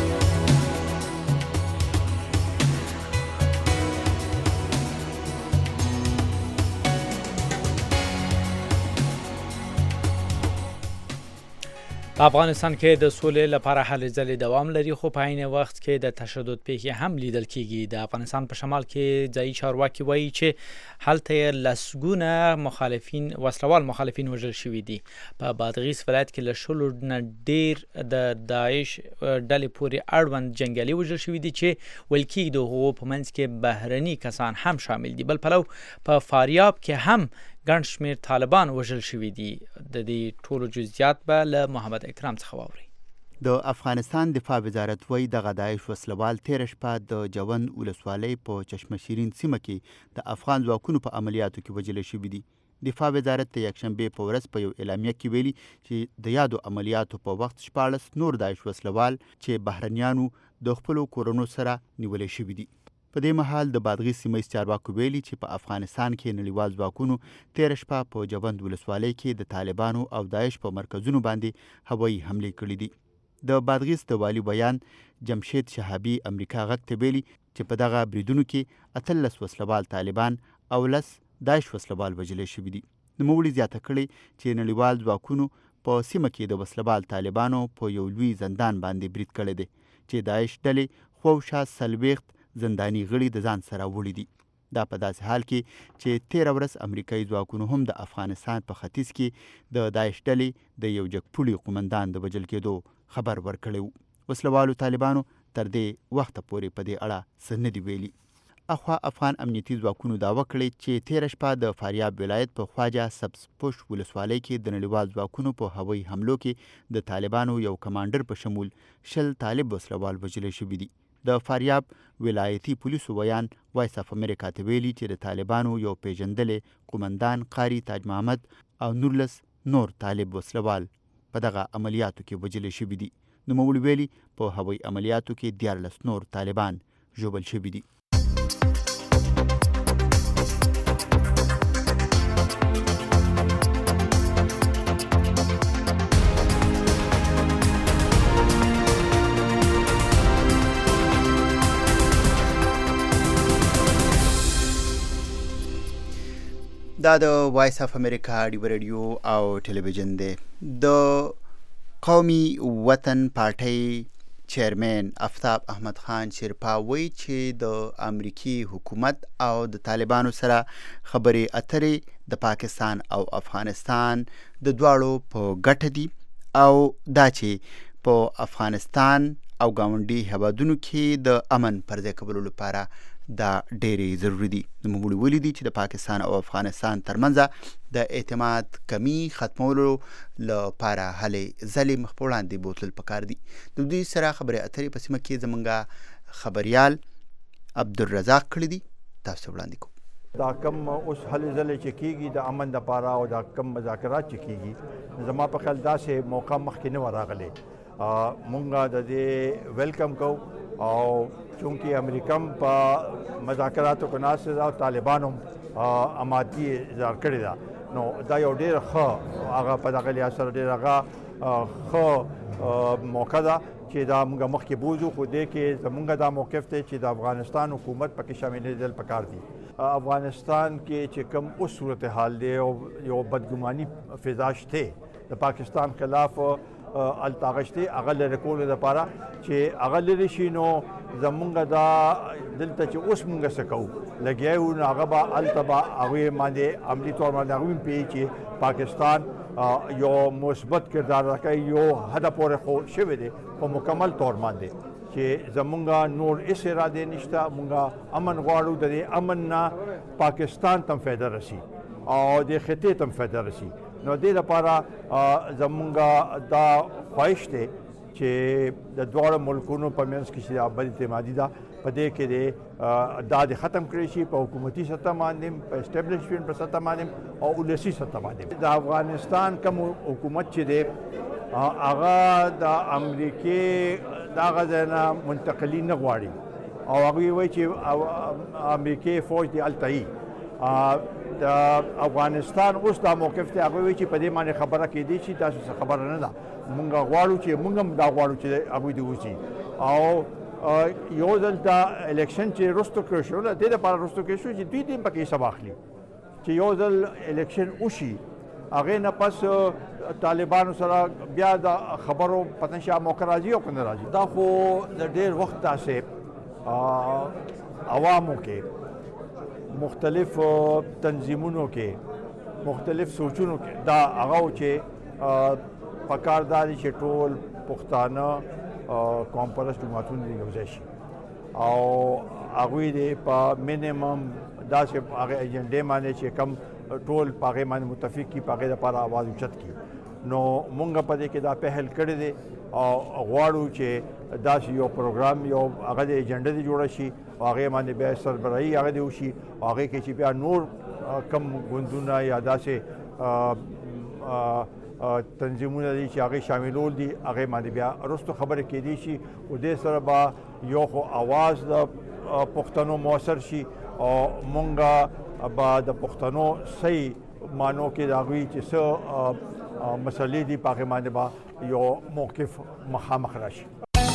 په افغانستان کې د سولې لپاره هلې ځلې دوام لري، خو په عین وخت کې د تشدد پیښې هم لیدل کېږي. د افغانستان په شمال کې ځایي چارواکي وایي چې هلته لسګونه وسلوال مخالفین وژل شوي دي. په بادغیس ولایت کې له 100 نه ډیر د داعش ډلې پورې اړوند جنګیالي وژل شوي دي چې ویل کېږي د هغو په منځ کې بهرني کسان هم شامل دي. بل پلو په فاریاب کې هم ګڼ شمېر طالبان وژل شوي دي. د دې ټولو جزئیات به له محمد اکرام څخه واورئ.
د افغانستان دفاع وزارت وایي دغه داعش وسلوال تېره شپه د جوند ولسوالۍ په چشمه شیرین سیمه کې د افغان ځواکونو په عملیاتو کې وژل شوي دي. دفاع وزارت د یکشنبې په ورځ په یو اعلامیه کې ویلي چې د یادو عملیاتو په وخت 14 نور داعش وسلوال چې بهرنیانو د خپلو کورونو سره نیولې شوي دي. په دې مهال د بادغیس سیمه ایز چارواکو ویلي چې په افغانستان کې نړیوال ځواکونو تېره شپه په جوند ولسوالۍ کې د طالبانو او داعش په مرکزونو باندې هوایي حملې کړي دي. د بادغیس د والي بیان جمشید شهابي امریکا غږ ته ویلي چې په دغه بریدونو کې 18 وسلوال طالبان او 10 داعش وسلوال وژل شوي دي. نوموړي زیاته کړې چې نړیوال ځواکونو په سیمه کې د وسلوال طالبانو په یو لوی زندان باندې برید کړی دی چې داعش ډلې خواوشا 40 زنداني غړي د ځان سره وړي دي. دا په داسې حال کې چې 13 ورځ امریکایي ځواکونو هم د افغانستان په ختیځ کې د داعش ډلې د یو جګپوړي قومندان د وژل کېدو خبر ورکړی و. وسلوالو طالبانو تر دې وخته پورې په دې اړه څه نه دي ویلي. اخوا افغان امنیتي ځواکونو دعوه کړې چې تېره شپه د فاریاب ولایت په خواجه سبز پوش ولسوالۍ کې د نړیوال ځواکونو په هوایي حملو کې د طالبانو یو کمانډر په شمول 20 طالب وسلوال وژل شوي دي. د فاریاب ولایتي پولیسو ویان وایس اف امریکا ته ویلي چې د طالبانو یو پیژندلې قومندان قاری تاج محمد او 19 نور طالب وسلوال په دغه عملیاتو کې وژل شوي دي. نوموړي ویلي په هوایي عملیاتو کې 14 نور طالبان ژوبل شوي دي. دا د وایس اف امریکا رادیو او ټلویزیون دی. د قومي وطن پارټۍ چیرمن آفتاب احمد خان شیرپا وایي چې د امریکي حکومت او د طالبانو سره خبرې اترې د پاکستان او افغانستان د دواړو په ګټه دي او دا چې په افغانستان او ګاونډي هیوادونو کې د امن پر ځای کولو لپاره دا ډېرې ضروري دي. نوموړي ولیدي چې د پاکستان او افغانستان ترمنځ د اعتماد کمی ختمولو لپاره هلې ځلې مخ په وړاندې بوتلل پکار دي. د دوی سره خبرې اترې په سیمه کې زموږ خبریال عبدالرزاق کړي دي. تاسو وړاندې کوم
دا کم اوس هلې ځلې چې کېږي د امن دپاره او دا کم مذاکرات چې کېږي زما په خیال داسې موقع مخکې نه وه راغلی. مونږ د دې ویلکم کوو او چونکې امریکا هم په مذاکراتو کې ناست ده او طالبانو هم امادګي اظهار کړې ده، نو دا یو ډېر ښه هغه په دغه لحاظ سره ډېر هغه ښه موقع ده چې دا موږ مخکې بوځو، خو دې کې زموږ دا موقف دی چې د افغانستان حکومت پکې شاملېدل پکار دي. افغانستان کې چې کوم اوس صورتحال دی او یو بدګماني فضا شته د پاکستان خلاف التاغشتي هغه لري کول لپاره چې هغه لري شي نو زمونږ دا دلته چې اوس مونږ څه کوو لګیاو نو هغه به التبا هغه باندې عملی تور باندې هغه پی چې پاکستان یو مثبت کردار راکړي یو هدف پورې خو شوی دی په مکمل تور باندې چې زمونږ نور اس اراده نشته مونږ امن غواړو د امن نه پاکستان تم فایده رسی او د خطې تم فایده رسی نو دې لپاره زمونږ دا خواهش دی چې د دواړو ملکونو په منځ کې چې ابدي اعتمادي ده په دې کې دا د ختم کړی شي په حکومتي سطح باندې په اسټابلیشمنټ په سطح باندې او ولسی سطح باندې د افغانستان کوم حکومت چې دی هغه د امریکې دا غزنه منتقلین نه غواړي او هغه وایي چې امریکې فوج دی التای د افغانستان اوس دا موقف ته هغه وایي چې په دې باندې خبره کېدی شي تاسو خبره نه ده مونږ غواړو چې مونږ هم دا غواړو چې هغوی دې وشي او یو ځل دا الیکشن چې رستو کړی شو د دې لپاره رستو کړی شو چې دوی دې پکې حساب اخلي چې یو ځل الیکشن وشي هغې نه پس طالبانو سره بیا د خبرو پته شي موقع راځي او که نه راځي دا خو د ډېر وخت داسې عوامو کې مختلف تنظیمونو کې مختلف سوچونو کې دا هغه چې پکار دا دی چې ټول پښتانه قوم پرست جماعتونه یو ځای شي او هغوی دې په مینیمم داسې هغې ایجنډې باندې چې کم ټول په هغې باندې متفق کړي په هغې لپاره اواز اوچت کړي نو مونږ په دې کې دا پهل کړی دی او غواړو چې داسې یو پروګرام یو هغه د ایجنډه دې جوړه شي او هغې باندې بیا سربراهي هغه دې وشي او هغې کې چې بیا نور کم ګوندونه یا داسې تنظیمونه دي چې هغې شاملول دي هغې باندې بیا وروستو خبرې کېدی شي او دې سره به یو خو اواز د پښتنو مؤثر شي او مونږ به د پښتنو صحیح معنو کې د هغوی چې څه مسلې دي په هغې باندې به یو موقف مخامخ راشي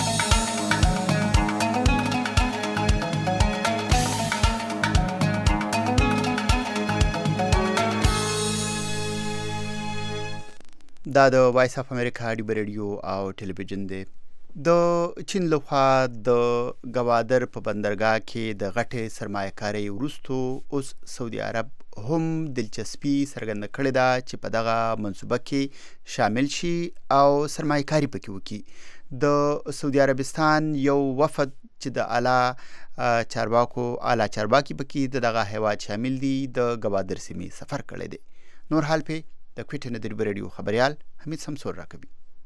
دا د وایس اف امریکا ډیبر ریډیو او ټلویزیون دی د چین لخوا د گوادر په بندرګاه کې د غټې سرمایه‌کارۍ وروستو اوس سعودي عرب هم دلچسپي څرګنده کړې ده چې په دغه منصوبه کې شامل شي او سرمایه‌کاري پکې وکړي د سعودي عربستان یو وفد چې د اعلی چارواکي پکې دغه هیواد شامل دي د گوادر سیمې سفر کړی دی نور حال په د کوټې نه د ریډیو خبريال حمید سمسور راکوي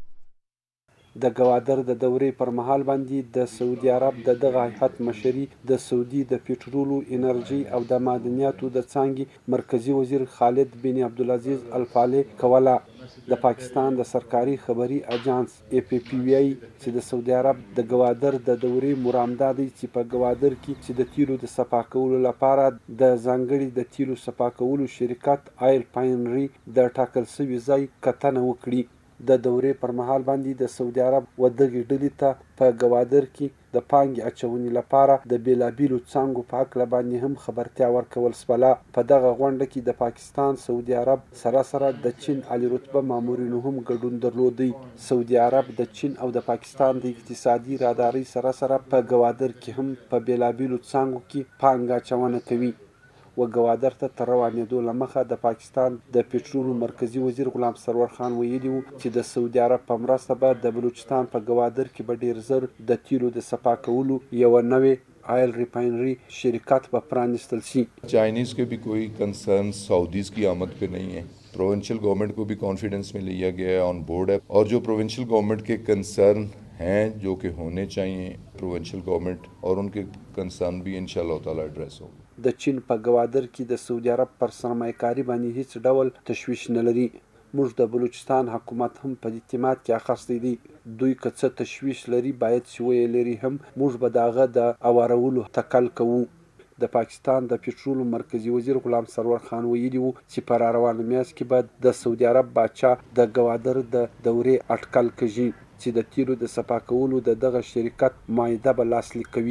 د گوادر د دورې پر مهال باندې د سعودي عرب دغه هیئت مشري د سعودي د پټرولو انرژي او د معدنیاتو د څانګې مرکزی وزیر خالد بن عبدالعزیز الفالح کوله د پاکستان د سرکاري خبري اجانس APPY چې د سعودي عرب د گوادر د دورې مرامدا دی چې په گوادر کې چې د تیلو د صفا کولو لپاره د ځانګړي د تیلو صفا کولو شرکت آیل پاینري د ټاکل شوي ځای کتنه وکړي د دورې پر مهال باندې د سعودي عرب ودغې ډلې ته په گوادر کې د پانګې اچونې لپاره د بیلابیلو څانګو په هکله باندې هم خبرتیا ورکول سوله په دغه غونډه کې د پاکستان سعودي عرب سره د چین عالی رتبه مامورینو هم ګډون درلودی سعودي عرب د چین او د پاکستان د اقتصادي راداري سره په گوادر کې هم په بیلابیلو څانګو کې پانګه اچونه کوي و گوادر ته تر روانېدو لمخه د پاکستان د پټرولو مرکزی وزیر غلام سرور خان ویلي و چې د سعودي عرب په مرسته به د بلوچستان په گوادر کې به ډیر زر د تیلو د صفا کولو یو نوې آयल रिफाइनरी शरीकत व प्रानिस्तल सी
चाइनीज़ के भी कोई कंसर्न सऊदीज़ की आमद पे नहीं है प्रोविंशियल गवर्नमेंट को भी कॉन्फिडेंस में लिया गया है ऑन बोर्ड है और जो प्रोविंशियल गवर्नमेंट के कंसर्न हैं जो कि होने चाहिए प्रोविंशियल गवर्नमेंट और उनके कंसर्न भी इंशाअल्लाह ताला एड्रेस हो
د چین په گوادر کې د سعودي عرب پر سرمایه‌کاري باندې هیڅ ډول تشویش نه لري موږ د بلوچستان حکومت هم په اعتماد کې اخیستی دي دوی که څه تشویش لري باید چې ویې لري هم موږ به د هغه د اوارولو تکل کوو د پاکستان د پټرولو مرکزی وزیر غلام سرور خان ویلي و چې په راروانه میاشت کې به د سعودي عرب باچا د گوادر د دورې اټکل کوي چې د تیلو د صفا کولو د دغه شرکت معاهده به لاسلیک کوي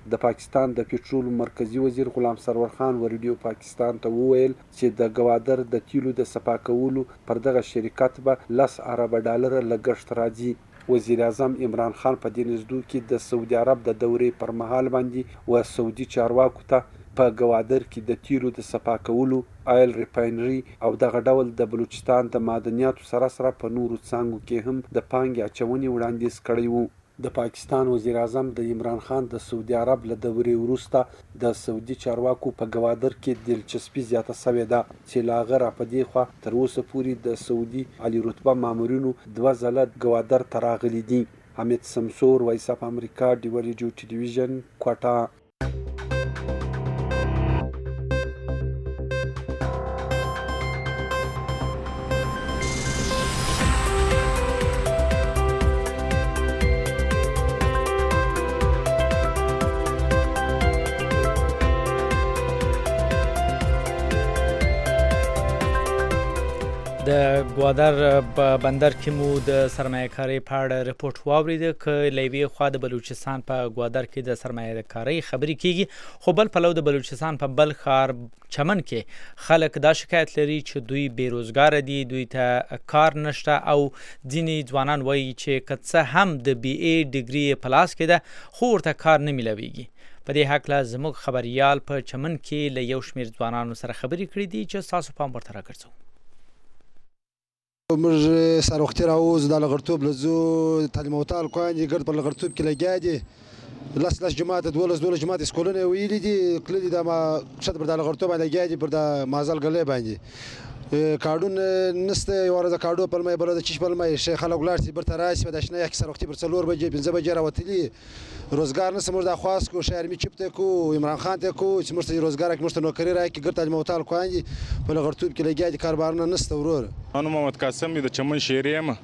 د پاکستان د پېټرولو مرکزی وزیر غلام سرور خان ریډیو پاکستان ته وویل چې د ګوادر د تیلو د صفا کولو پر دغه شرکت به 10 ارب ډالر لګښت راځي. وزیر اعظم عمران خان په دې نږدو کې د سعودي عرب د دورې پر مهال باندې و سعودي چارواکو ته په ګوادر کې د تیلو د صفا کولو، آیل ریفاینري او دغه ډول د بلوچستان د معدنیاتو سره په نورو څانګو کې هم د پانګې اچونې وړاندیز کړی و. د پاکستان وزیر اعظم د عمران خان د سعودي عرب له دورې وروسته د سعودي چارواکو په ګوادر کې دلچسپي زیاته شوې ده چې لا هغه راپدې خوا تر اوسه پورې د سعودي عالي رتبه مامورینو 2 ځله ګوادر ته راغلي دي. حمید سمسور، وایس اف امریکا، ډیو ریډیو ټلویزیون، کوټه.
د ګوادر په بندر کې مو د سرمایه‌کارۍ په اړه رپورټ واورید چې لیوی خوا د بلوچستان په ګوادر کې د سرمایه‌کارۍ خبرې کیږي، خو بل پلو د بلوچستان په بل ښار چمن کې خلک دا شکایت لري چې دوی بیروزګار دي، دوی ته کار نشته او ځینې ځوانان وایي چې که څه هم د بي اي ډیګري په لاس کې ده خو ورته کار نه میلاویږي. په دې هکله زموږ خبریال په چمن کې له یو شمېر ځوانانو سره خبرې کړې دي چې ستاسو پام ورته راګرځوو.
موږ سره وختي راوځو د لغړتوب له ځو تعلیم او تعال کواندې ګرد په لغړتوب کې لګیا دي لس جماعت 12 جماعت سکولونه ویلي دي کلی د ما شت پر د لغړتوب باندې لګیا دي پر د مازال غلې باندې کارډون نسته ورته کارډو په مې بل د چش په مې شیخ خلک ولارسي بر تراسي د شنه یک سره وختي پر 4 بجې 5 بجې راوتلی روزګار نه سمور د خواص کو شهر می چپته کو عمران خان ته کو چې مرته روزګار کې مرته نوکری راکې ګرته تعلیم او تعال کواندې په لغړتوب کې لګیا دي کاربارونه نسته ورور.
انا محمد قاسم د چمن شهري یم.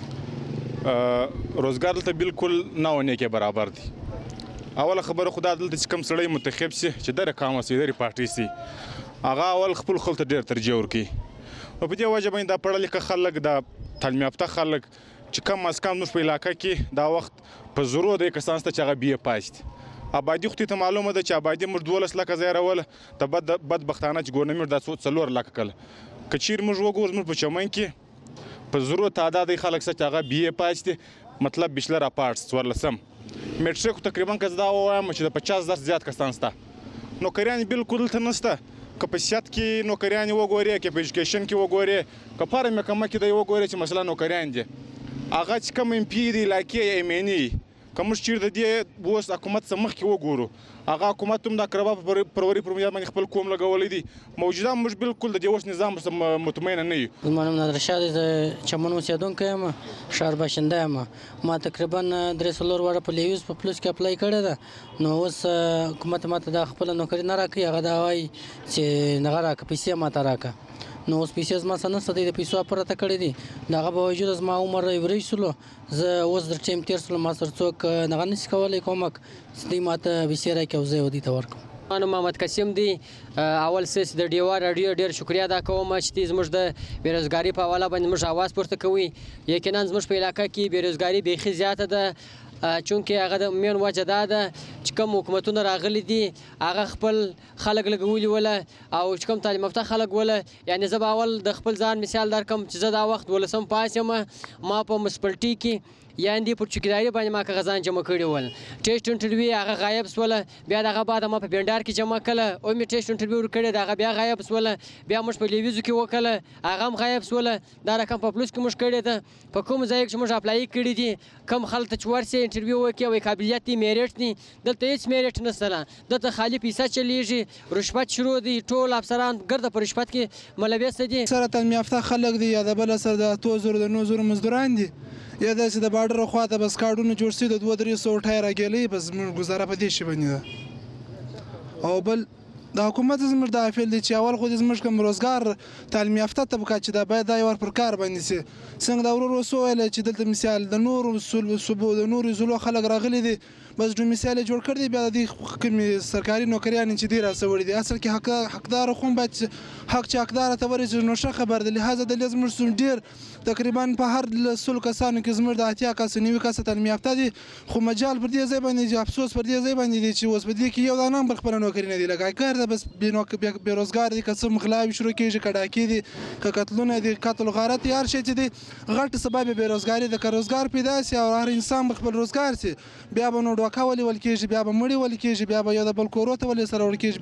روزګار ته بالکل نه ونه کې برابر دي. اول خبره خدا دلته چې کم سړی منتخب سي چې د رقم سي د پارټي سي هغه اول خپل خلک ډیر ترجیح ورکي. په دې وجه باندې د پړل کې خلک د تعلیم یافته خلک چې کم از کم نو په علاقې کې دا وخت په زورو د کسان ته چې هغه بي پاست آبادی خو ته معلومه ده چې آبادی مر 12 لک زیره ول ته بدبختانه چې ګورنمنت د 4 لک کله کچیر موږ وګورم په چمن کې په زورو تعداد خلک چې هغه بي پاست مطلب بشلر اپارټس ورلسم میټریک تقریبا کزدا وایم چې د 50 درصد زیات کسان سته نوکریان بالکل ته نسته که په سیاست کې نوکریان وګوري که په ایجوکیشن کې وګوري که پر محکمه کې دی وګوري چې مثلا نوکریان دي هغه چې کوم ام پی دی لکه ایمنی کوم چیر د دې اوس حکومت سمخ کې وګورو هغه حکومت هم د کربا پروري پرمیاد باندې خپل کوم لګولې دي موجوده موږ بالکل د دې اوس نظام مطمئن نه یو.
منم نادر شاه د چمن اوسیدونکی یم شهر باشنده یم ما تقریبا 3 وړه په لیوز په پلس کې اپلای کړی ده نو اوس حکومت ماته د خپل نوکری نه راکړي هغه دا وایي چې نه راکړه پیسې ماته راکړه نو اوس پیسې زما سره نشته د پیسو اپرته کړی دي دغه باوجود زما عمر ورې سلو زه اوس د ټیم تیر سلو ما سره څوک نه نشي کولای کومک دې ماته بيسيره کې وزه ودی ته ورکم.
انا محمد قاسم دی اول سیس د ډیو رادیو ډیر شکریا ادا کوم چې زموږ د بیروزګاری په حواله باندې موږ आवाज پورته کوي یقینا زموږ په علاقې کې بیروزګاری بیخي زیاته ده چونکه هغه د مین وجه ده چې کوم حکومتونه راغلي دي هغه خپل خلک لګولي ولا او چې کوم تعلیم یافته خلک ولا یعنی زه اول د خپل ځان مثال درکم چې زه دا وخت ولسم پاسم ما په مسپلټي کې یاندې په چوکیداري باندې ما کاغذان جمع کړي ول ټیسټ انټرویو هغه غایب سول بیا دغه بعد ما په بندر کې جمع کړه او می ټیسټ انټرویو ورکړی دغه بیا غایب سول بیا موږ په لیویزو کې وکړه هغه هم غایب سول دا رقم په پلوس کې موږ کړی ده په کوم ځای کې موږ اپلای کړی دي کم خلک چې ورسې انټرویو وکړي او قابلیت دي میریټ دي دلته هیڅ میریټ نشته دلته خالی پیسې چلیږي رشوت شروع دي ټول افسران ګرد په رشوت کې ملوث دي
سره تعلیم یافته خلک دي یا د بل سره د 2000 د 9000 مزدوران دي یا داسې د باډر خواته بس کارډونه جوړ شي د 2-300 ټایر اګېلې بس موږ گزاره په دې شي باندې او بل د حکومت زموږ د اپیل دی چې اول خو زموږ کوم روزګار تعلیم یافته طبقه چې دا باید دا ور پر کار باندې سي څنګه دا ورور وسویل چې دلته مثال د نور صوبو د نور زلو خلک راغلي دي بس جو مثال جوړ کړ دی بیا د کوم سرکاري نوکریان چې دی راسوړي دي اصل کې حقدار خو باید حق چې حقدار ته ورسې نو ښه خبر دی لهدا د زموږ ډیر تقریبا په هر لسل کسانو کې زموږ د اتیا کس نیوي کس تعلیم یافته دي خو مجال پر دې ځای باندې افسوس پر دې ځای باندې دي چې اوس په دې کې یو دانه بل خپل نوکری نه دی لګای کار ده بس بیروزګار دي کسم خلاوي شروع کیږي کډاکی دي قتلونه دي قتل غارت هر شي چې دي غټ سبب بیروزګاری د روزګار پیدا سي او هر انسان خپل روزګار سي بیا به نو ډوکا ولې ول کېږي بیا به مړی ول کېږي بیا به یو د بل کورو ته ولې سره ول کېږي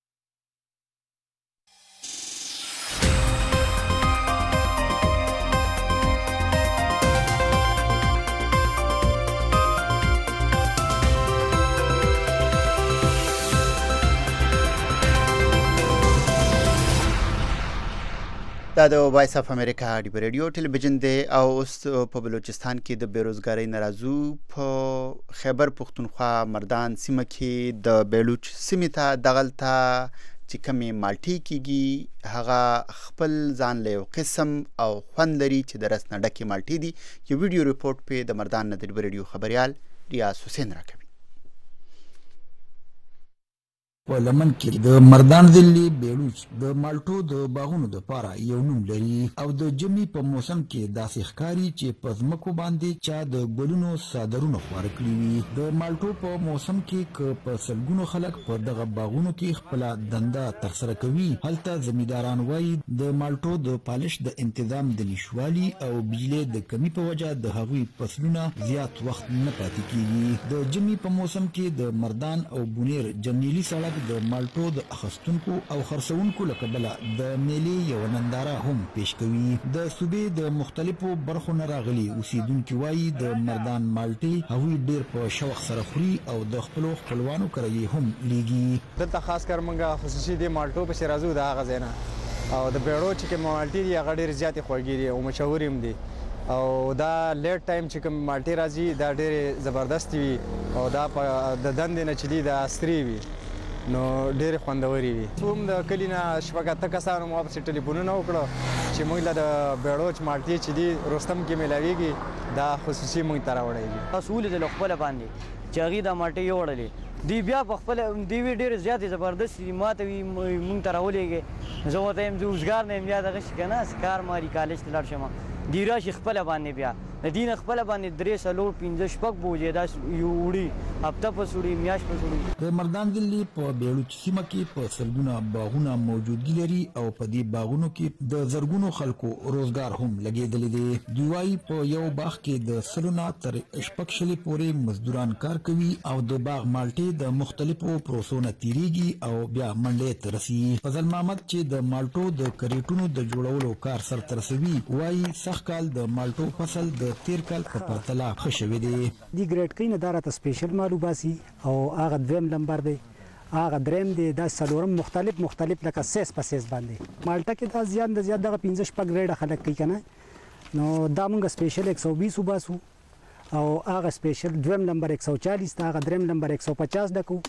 دا د وایس اف امریکا د ریډیو ټلویزیون دی او اوس په بلوچستان کې د بیروزګاری ناراضو په خیبر پختونخوا مردان سیمه کې د بیلوچ سیمه ته دغلطه چې کمی مالټي کیږي هغه خپل ځان له قسم او خوند لري چې د رس نه ډکه مالټي دي یو ویډیو ریپورت په د مردان نه د ریډیو خبريال ریاض حسین راکوي
په لمن کې د مردان ضلع بیلوچ د مالټو د باغونو د پاره یو نوم لري او د جمی په موسم کې داسې ښکاری چې په ځمکو باندې چا د ګلونو صادرونه خور کړی وي د مالټو په موسم کې ک په سلګونو خلک په دغه باغونو کې خپل دنده ترسره کوي هلته زمیداران وایي د مالټو د پالش د تنظیم د نشوالي او بجلی د کمی په وجه د هغوی فصلونه زیات وخت نه پاتې کیږي د جمی په موسم کې د مردان او بونیر جنیلی سړک د مالټو د اخستونکو او خرڅونکو لکبله د میلې یو ننداره هم پیش کوي د صوبې د مختلفو برخو نه راغلي اوسیدونکو وایي د مردان مالټي هغوی ډیر په شوق سره خوري او د خپلوانو کرایي هم لیږي
دلته خاص کر منګه خصوصي د مالټو په شرازو د هغه ځای نه او د بیړو چې مالټي دی هغه ډیر زیات خوږی دي او مشهور هم دي او دا لیټ ټایم چې کوم مالټي راځي دا ډیر زبردست وي او دا د دند نه چدي د استری وي نو ډېر خوندوري وي څوم د کلینا شپږه کسانو مو په ټلیفونونه وکړو چې موږ له بیړو مالټي چې دی رستم کې ملاويږي دا خصوصي موږ ته راوړی
اصول د خپل باندې چې هغه د مالټي وړلې دی بیا په خپل دی ډېر زیات زبردست ماته وي موږ ته راولېږي زه وته هم روزګار نه بیا دغه شکنه کار ماري کالج ته لاړ شم دی راشي خپل باندې بیا د دین خپل باندې درې سلور 15 شپږ بوجه دا یوړي هفته په سوري میاش په سوري
د مردان ضلع په بیلوچ سیمه کې په سلګونه باغونه موجودګي لري او په دې باغونو کې د زرګونو خلکو روزګار هم لګیدل دي دوی په یو باغ کې د سلونه تر شپږشلې پورې مزدوران کار کوي او د باغ مالټي د مختلفو پروسونو تیریږي او بیا منډې ترسي فضل محمد چې د مالټو د کریټونو د جوړولو کار سر ترسوي وایي سخت کال د مالټو فصل د تیر کال په پرتله خوشوي دي
دی ګریډ کین دارته سپیشل معلوماتي او هغه دویم نمبر دی هغه دریم دی دا سلورم مختلف لکه سیس په سیس باندې مالټا کې دا زیات د زیات دغه 15 شپږ ګریډ خلک کوي کنه نو دا موږ سپیشل 120 وباسو او هغه سپیشل دویم نمبر 140 دا هغه دریم نمبر 150 ډکو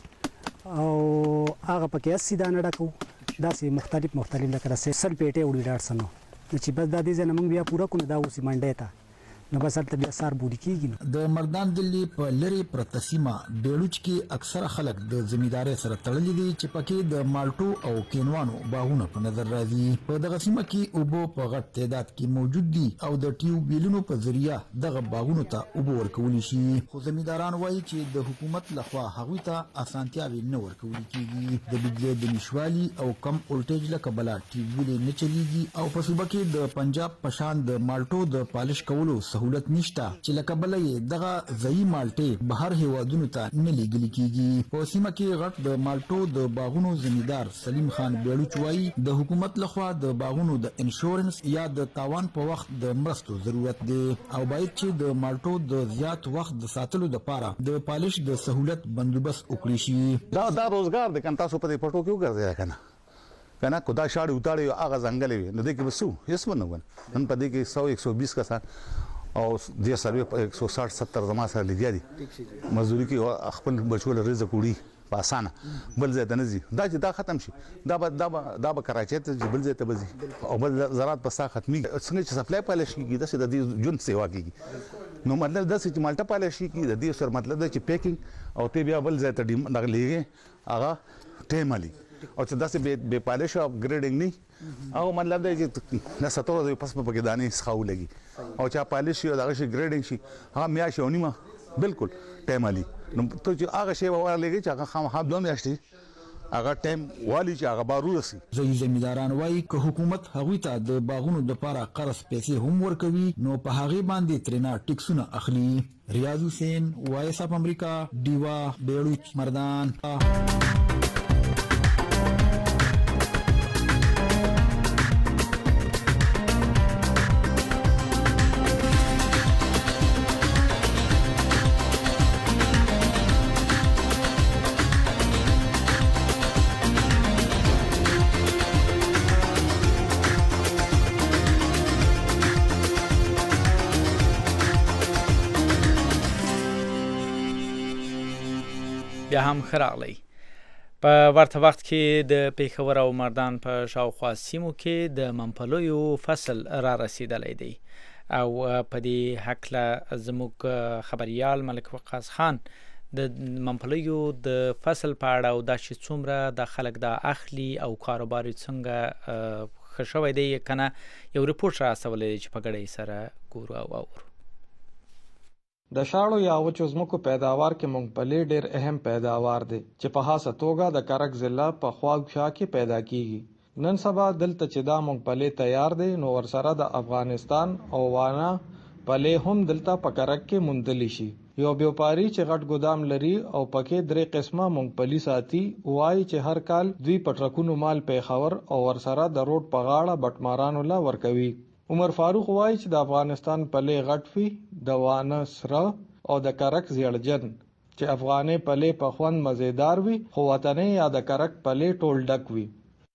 او هغه پکې 80 دانه ډکو دا سي مختلف لکه سل پیټه وړي ډارسنو چې بس دا دې زنه موږ بیا پورا کو دا اوسې منډه ته نو بس تل بیا سار بوډی کیږي
د مردان ضلع په لری پرتسیمه بیلوچ کې اکثره خلک د زمیداري سره تړلي دي چې پکې د مالټو او کینوانو باغونه په نظر راځي په دغه سیمه کې اوبو په غټ تعداد کې موجود دي او د ټیوب ویلونو په ذریعہ دغه باغونو ته اوبو ورکول شي خو زمیداران وایي چې د حکومت لخوا هغوی ته اسانتیاوي نه ورکول کیږي د بجلی د نشوالي او کم ولټیج لکه بلا ټیوب ویل نه چلیږي او په صوبه کې د پنجاب پشان د مالټو د پالش کولو سہولت نشته چې لکه بلې دغه ځای مالټي بهر هیوادونو ته نه لیږل کیږي په سیمه کې غټ د مالټو د باغونو زمیندار سلیم خان بیړوچ وایي د حکومت لخوا د باغونو د انشورنس یا د تاوان په وخت د مرستو ضرورت دی او باید چې د مالټو د زیات وخت د ساتلو لپاره د پالش د سہولت بندوبست وکړي شي
دا روزګار د کنتا سو په پټو کې وګرځي کنه کو دا شاړې وتاړې هغه ځنګلې نو دې کې وسو هیڅ ونه نن په دې کې 100 120 کسان او دې سروي 160 70 زما سره لګیا دي مزدوري کې خپل بچو له رزق وړي په اسانه بل ځای ته نه ځي دا چې دا ختم شي دا به کراچۍ ته بل ځای ته به ځي او بل زراعت به ستا ختمي څنګه چې سپلای پالیش کېږي داسې د دې ژوند سیوا کېږي نو مطلب داسې چې مالټه پالیش کېږي د دې سره مطلب دا چې پیکینګ او ته بیا بل ځای ته دغه لیږې هغه ټایم علي او چې داسې بې پالیش او اپګریډینګ نه او مطلب دی چې د 17 ورځې پس به پکې دانې څښاو لګي او چې پالیش شي او دغه شي ګریډینګ شي هغه میاشت او نیمه بالکل ټایم علي نو ته چې هغه شی به ورلېږي چې هغه خامخا 2 میاشتې هغه ټایم والی چې هغه بارو رسي
ځایي زمینداران وایي که حکومت هغوی ته د باغونو دپاره قرض پیسې هم ورکوي نو په هغې باندې ترېنه ټیکسونه اخلي ریاض حسین وایس اف امریکا ډیوا بیړوچ مردان
بیا هم ښه راغلی. په ورته وخت کې د پېښور او مردان په شاوخوا سیمو کې د ممپلیو فصل را رسیدلی دی او په دې هکله زموږ خبریال ملک وقاص خان د ممپلیو د فصل په اړه او دا چې څومره د خلک دا اخلي او کاروبار یې څنګه ښه شوی دی که نه یو رپورټ را استولی دی چې په ګډه یې سره ګورو او اورو.
د شاړو یا وچو ځمکو پیداوار کې مونګپلی ډیر اهم پیداوار دی چې په خاصه توګه د کرک ضلع په خواږشا کې پیدا کیږي. نن سبا دلته چې دا مونګپلی تیار دی نو ورسره د افغانستان او وانا پلی هم دلته په کرک کې موندلی شي. یو بیوپاری چې غټ ګودام لري او پکې 3 قسمه مونګپلی ساتي وایي چې هر کال دوی په ټرکونو مال پېښور او ورسره د روډ په غاړه بټمارانو لا ورکوي. عمر فاروق وایي چې د افغانستان پلی غټ وي د وانه سره او د کرک زیړجن چې افغاني پلی په خوند مزیدار وي خو وطني یا د کرک پلی ټول ډک وي.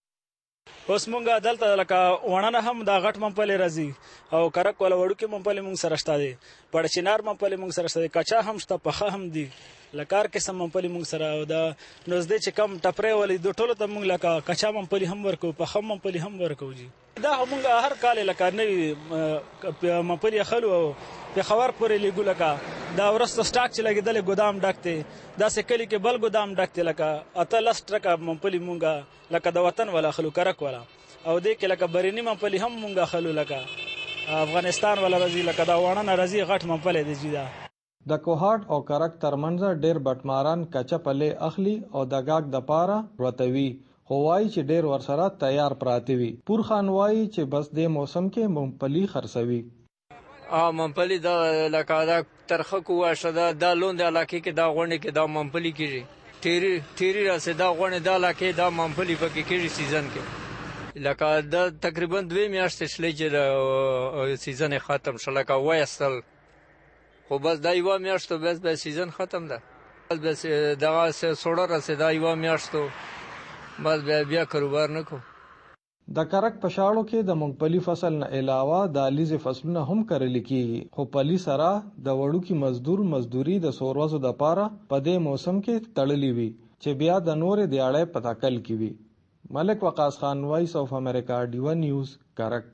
اوس مونږه دلته لکه وړنه هم دا غټ ممپلی راځي او کرک ولا وړوکی ممپلی مونږ سره شته دی پړچینار ممپلی مونږ سره شته دی کچا هم شته پخه هم دی لکار قسم ممپلی مونږ سره او دا نږدې چې کم ټپرې ولې د ټولو ته مونږ لکه کچا ممپلی هم ورکو پخه ممپلی هم ورکو جی دا مونږ هر کال لکه نوی ممپلی خلو او پېښور پورې لیږو لکه دا ورسته سټاک چې لګېدلی ګودام ډک دی داسې کلي کې بل ګودام ډک دی لکه 18 ټرکه ممپلی مونږه لکه د وطن والا خلو کرک والا او دې کې لکه برینی ممپلی هم مونږه خلو لکه افغانستان والا راځي لکه دا وړنه راځي غټ ممپلی دی جی دا
د کوهاټ او کرک ترمنځ ډیر بټماران کچا پلی اخلي او د گاګ د پاره روتوي خو وایي چې ډیر ورسره تیار پراته وي. پور خان وایي چې بس د موسم کې ممپلی خرڅوي.
ممپلی دا لکه دا ترخه کوه دا د لوند علاقې کې دا غونډې کې دا ممپلی کیږي ټيري راسه دا غونډې دا علاقې دا ممپلی پکې کیږي سیزن کې لکه دا تقریبا 2 میاشتې شلې چې سیزن ختم شو لکه وایستل خو بس دا یو میاشتو بس به سیزن ختم ده بس دا سوړه رسې دا یو میاشتو بس بیا کاروبار نکو.
د کرک په شاړو کې د مونګپلی فصل نه علاوه د الیزې فصلونه هم کرل کیږي خو پلی سره د وړوکی مزدوري د سوروزو د پاره په دې موسم کې تړلې وي چې بیا د نورې دیاړې پتاکل کی وي. ملک وقاص خان وایس اف امریکا ډیوا نیوز کرک.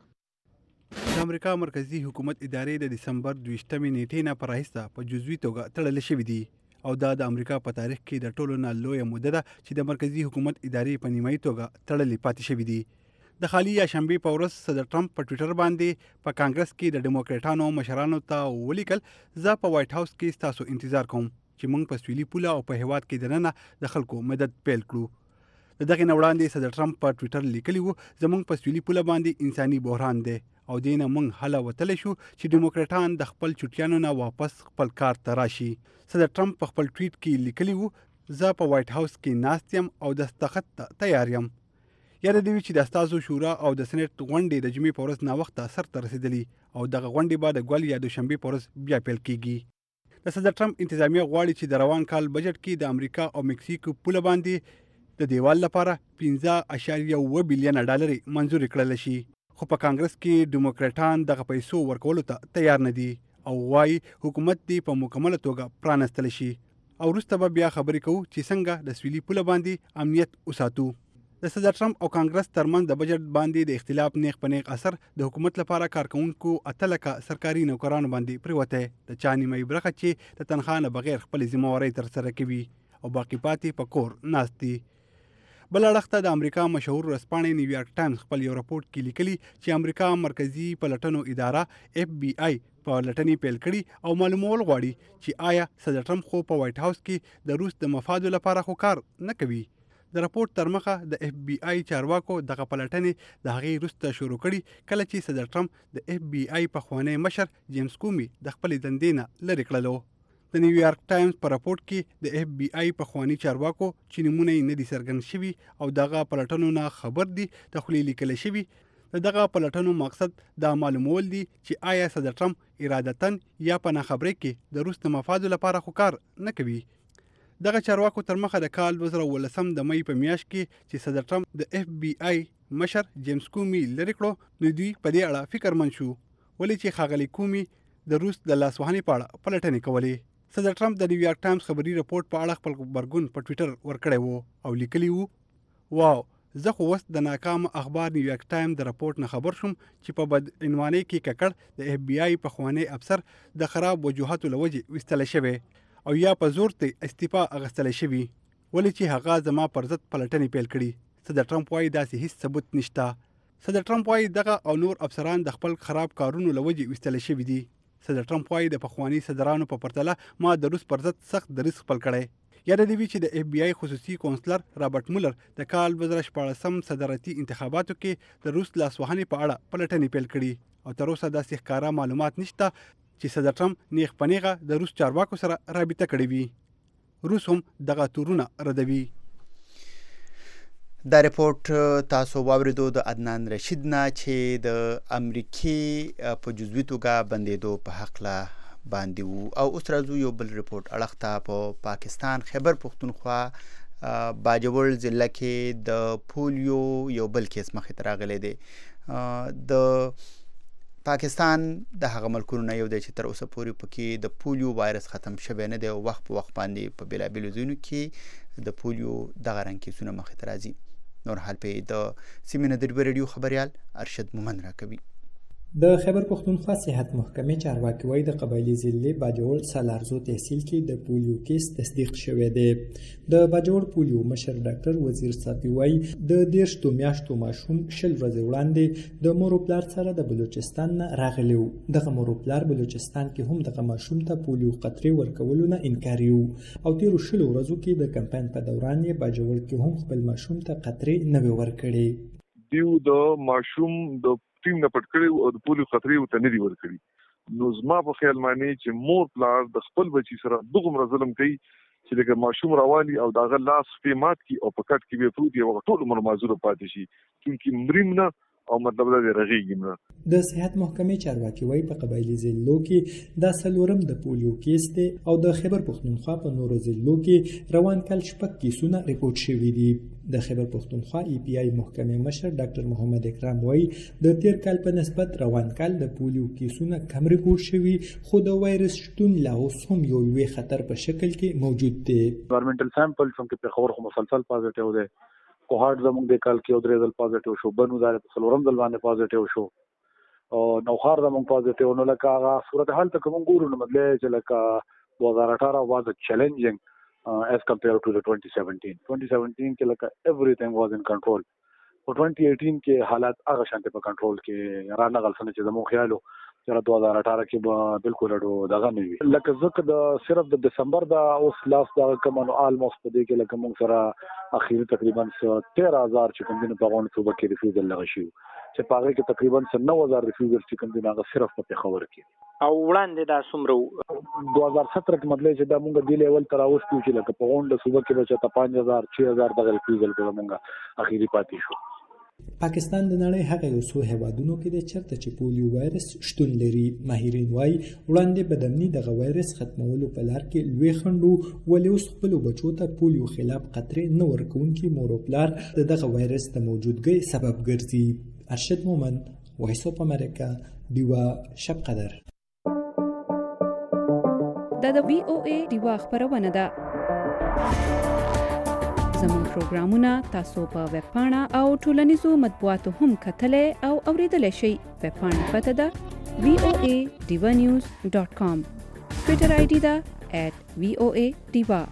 د امریکا مرکزی حکومت ادارې د دسمبر 22 نیټې نه پر راهیسته په جزوي توګه تړل شوې دي او دا د امریکا په تاریخ کې د ټولو نه لویه موده ده چې د مرکزی حکومت ادارې په نیمایي توګه تړلې پاتې شوې دي. د خالي یا شنبې په ورځ صدر ټرمپ په ټویټر باندې په کانګرس کې د ډیموکراټانو مشرانو ته ولیکل زه په وایټ هاوس کې ستاسو انتظار کوم چې موږ په سویلي پوله او په هیواد کې دننه د خلکو مدد پیل کړو. د دغه نه وړاندې صدر ټرمپ په ټویټر لیکلی و زموږ په سویلي پوله باندې انساني بحران دی او دینه موږ هله وتلی شو چې ډیموکراټان د خپل چټیانو نه واپس خپل کار ته راشي. صدر ټرمپ په خپل ټویټ کې لیکلی و زه په وایټ هاوس کې ناست یم او د دستخط ته تیار یم. یاد دی چې د استازو شورا او د سېنات غونډې د جمعې په ورځ ناوخته سرته رسیدلي او دغه غونډې به د ګول یا د شنبې په ورځ بیا پیل کیږي. د صدر ټرمپ انتظامیه غواړي چې د روان کال بجټ کې د امریکا او مکسیکو پوله باندې د دیوال لپاره 15.1 بلین ډالر منزور کړل شي خو په کانګرس کې ډیموکراټان دغه پیسو ورکولو ته تیار نه دي او وايي حکومت دی په مکمله توګه پرانستل شي او وروسته به بیا خبرې کوو چې څنګه د سویلي پوله باندې امنیت وساتو. د صدر ټرمپ او کانګرس ترمنځ د بجټ باندې د اختلاف نیغ په نیغ اثر د حکومت لپاره کارکونکو 8 لکه سرکاري نوکرانو باندې پریوته. د چا نیمه برخه چې د تنخواه نه بغیر خپل ذمہواری ترسره کوي او باقی پاتې په کور ناست دي. بل اړخ د امریکا مشهور ورځپاڼې نیویارک ټایمز خپل یو راپورټ کې لیکلي چې امریکا مرکزی پلټنو اداره FBI په لټنې پیل کړي او معلومول غواړي چې آیا صدر ټرمپ خو په وایټ هاوس کې د روس د مفادو لپاره خو کار نه کوي. د راپورټ تر مخه د FBI چارواکو دغه پلټنې د هغې وروسته شروع کړي کله چې صدر ټرمپ د FBI پخوانی مشر جیمز کومي د خپلې دندې نه لرې کړلو. د نیویارک ټایمز په راپورټ کې د FBI پخوانی چارواکو چې نمونه یې نه دي څرګند شوي او دغه پلټنو نه خبر دي د خولې لیکلی شوي. د دغه پلټنو مقصد دا معلومول دي چې آیا صدر ټرمپ ارادتاً یا په ناخبرۍ کې د روس د مفادو لپاره خو کار نه کوي. دغه چارواکو تر مخه د کال 2018 د مئی په میاشت کې چې صدر ټرمپ د FBI مشر جیمز کومي لرې کړو نو دوی په دې اړه فکرمند شو ولې چې ښاغلی کومي د روس د لاسوهنې په اړه پلټنې کولې. صدر ټرمپ د نیویارک ټایمز خبري راپورټ په اړه خپل غبرګون په ټویټر ورکړی وو او لیکلی وو واو زه خو اوس د ناکام اخبار نیویارک ټایمز د راپورټ نه خبر شوم چې په بدعنوانۍ کې ککړ د FBI پخوانی افسر د خراب وجوهاتو له وجې ویستلی شوی او یا په زور ته استعفا اخیستلی شوي ولې چې هغه زما پر ضد پلټنې پیل کړي. صدر ټرمپ وایي داسې هیڅ ثبوت نشته. صدر ټرمپ وایي دغه او نور افسران د خپل خراب کارونو له وجې ویستلی شوي دي. صدر ټرمپ وایي د پخوانی صدرانو په پرتله ما د روس پر ضد سخت دریځ خپل کړی. یاد دی چې د FBI خصوصي کونسلر رابرټ مولر د کال 2014 صدارتي انتخاباتو کې د روس لاسوهنې په اړه پلټنې پیل کړي او تر اوسه داسې ښکاره معلومات نشته چې صدر ټرمپ نیغ په نیغه د روس چارواکو سره رابطه کړې وي. روس هم دغه تورونه ردوي.
دا ریپورت تاسو واوریدو د عدنان رشید نه چې د امریکای په جزوي توګه بندیدو په حق لا باندې وو. او اوس راځو یو بل ریپورت اړخ ته. په پاکستان خیبر پختونخوا باجوړ ضلع کې د پولیو یو بل کیس مخې ته راغلی دی. د پاکستان د هغه ملکونو نه یو دی چې تر اوسه پورې پکې د پولیو وایرس ختم شوی نه دی او وخت په وخت باندې په بېلابېلو ځایونو کې د پولیو دغه رنګ کیسونه مخې ته راځي. نور حال په د سیمې نه د ریډیو خبریال ارشد مومن راکوي.
د خیبر پختونخوا صحت محکمې چارواکي وایي د قبایلي ضلع باجوړ سالارزو تحصیل کې د پولیو کیس تصدیق شوی دی. د باجوړ پولیو مشر ډاکټر وزیر صافي وایي د 13 میاشتو ماشوم 20 ورځې وړاندې د مور او پلار سره د بلوچستان نه راغلی و. دغه مور او پلار بلوچستان کې هم دغه ماشوم ته پولیو قطرې ورکولو نه انکار یو او تیرو 20 ورځو کې د کمپاین په دوران یې باجوړ کې هم خپل ماشوم ته قطرې نه ورکړي.
دیو د ماشوم د ټیم نه پټ کړي او د پولیو خطرې ته نه دی ورکړي. نو زما په خیال معنی چې مور پلار د خپل بچی سره دغه ظلم کوي چې لکه ماشوم رواني او داغه لاس په مات کی او په کټ کې به پروت یو ټول عمر معذور پاتې شي کیونکه مریم نه او مطلب دا رغیږي نه.
د صحت محکمې چارواکي وایي په قبایلي ضلعو کې دا څلورم د پولیو کیس دی او د خیبر پختونخوا په نورو ضلعو کې روان کال 6 کیسونه ریپورت شوي دي. د خیبر پختونخوا EPI محکمې مشر ډاکټر محمد اکرام وایي د تیر کال په نسبت روان کال د پولیو کیسونه کم ریپورت شوي خو د وایرس شتون لا اوس هم یو لوی خطر په شکل کې موجود دی.
انوایرنمنټل سیمپل څنګه په خبر خو مسلسل پازیټیو دی. کوهارت زموږ د کال کې درې ځل پازیټیو شو. بنو دار په څلورم ځل باندې پازیټیو شو او نوخار زموږ پازیټیو نو لکه هغه صورتحال ته کوم ګورو نو مطلب چې لکه 2018 was challenging as compared to the 2017 کې like everything was in control. For 2018 کې حالات هغه شانته په کنټرول کې را نغل سن چې زموږ خیالو چې 2018 کې به بالکل دغه نه وي. لکه ځکه د صرف د دسمبر د اوس لاس دا کومو آلموست په دې کې لکه موږ سره اخیری تقریبا 13000 چې کوم دین په غون صوبه کې ریفیوزل لغه شي چې په هغه کې تقریبا 9000 ریفیوزل چې کوم دین هغه صرف په خبر کې
او وړاندې دا څومره
2017 کې مطلب چې دا موږ د لیول تر اوس کې چې لکه په غون د صوبه کې بچا 5000 6000 د ریفیوزل په موږ اخیری پاتې شو.
پاکستان د نړۍ هغه یو څو هیوادونو کې د چرته چې پولیو وایرس شتون لري. ماهرین وایي وړاندې بدامني دغه وایرس ختمولو په لار کې لوی خنډو ولې اوس خپل بچو ته پولیو خلاف قطرې نه ورکوونکي مور او پلار دغه وایرس د موجودګۍ سبب ګرځي. ارشد مومن، وایس اف امریکا، دیوا شب قدر.
د
د VOA ډیوا خبرونه ده. زموږ پروګرامونه تاسو په ویب پاڼه او ټولنیزو مطبوعاتو هم کتلای او اوریدلای شئ. ویب پاڼه پته ده voadivanews.com. ټویټر آی ډي ده @voadiva.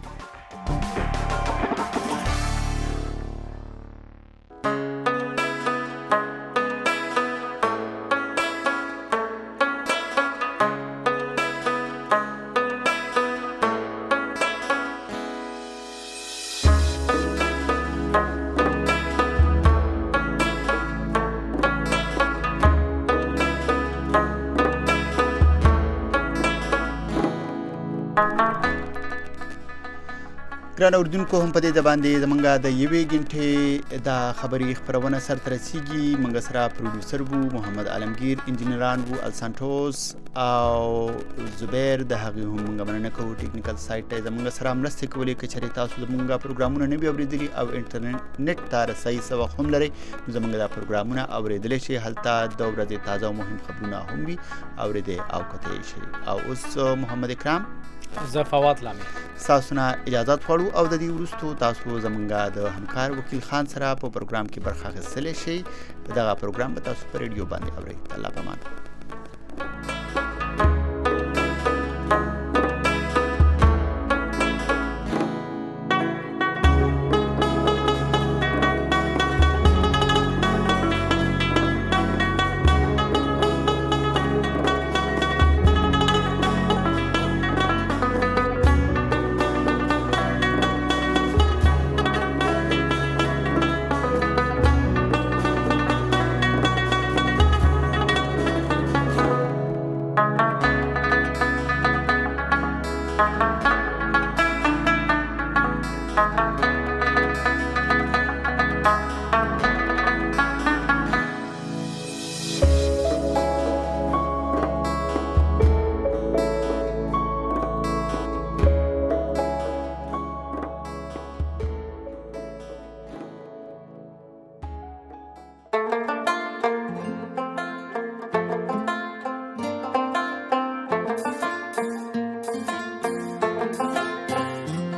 ګران اوردونکو هم په دې د باندې زمونږه د یوې غنټې د خبري خبرونه سره ترسيږي. موږ سره پروډوسر وو محمد عالمگیر، انجینران وو السانټوس او زبیر. د هغه هم موږ مننه کوو ټیکنیکل سایت ته زمونږ سره مرسته کولې. کچري تاسو زمونږه پروګرامونه نه بي اوریدلي او انټرنیټ ته رسایي سو هم لري، زمونږ د پروګرامونه اوریدلې شي. هلته د ورځې تازه او مهم خبرونه هم وي اوریدې او کته شي. او اوس محمد اکرام
زفوات لامي
تاسو نه اجازه غواړو او د دې ورستو تاسو زمونږه د همکار وکیل خان سره په پروګرام کې برخه اخیستلی شي. دغه پروګرام به تاسو په ریډیو باندې اورئ. الله پامان.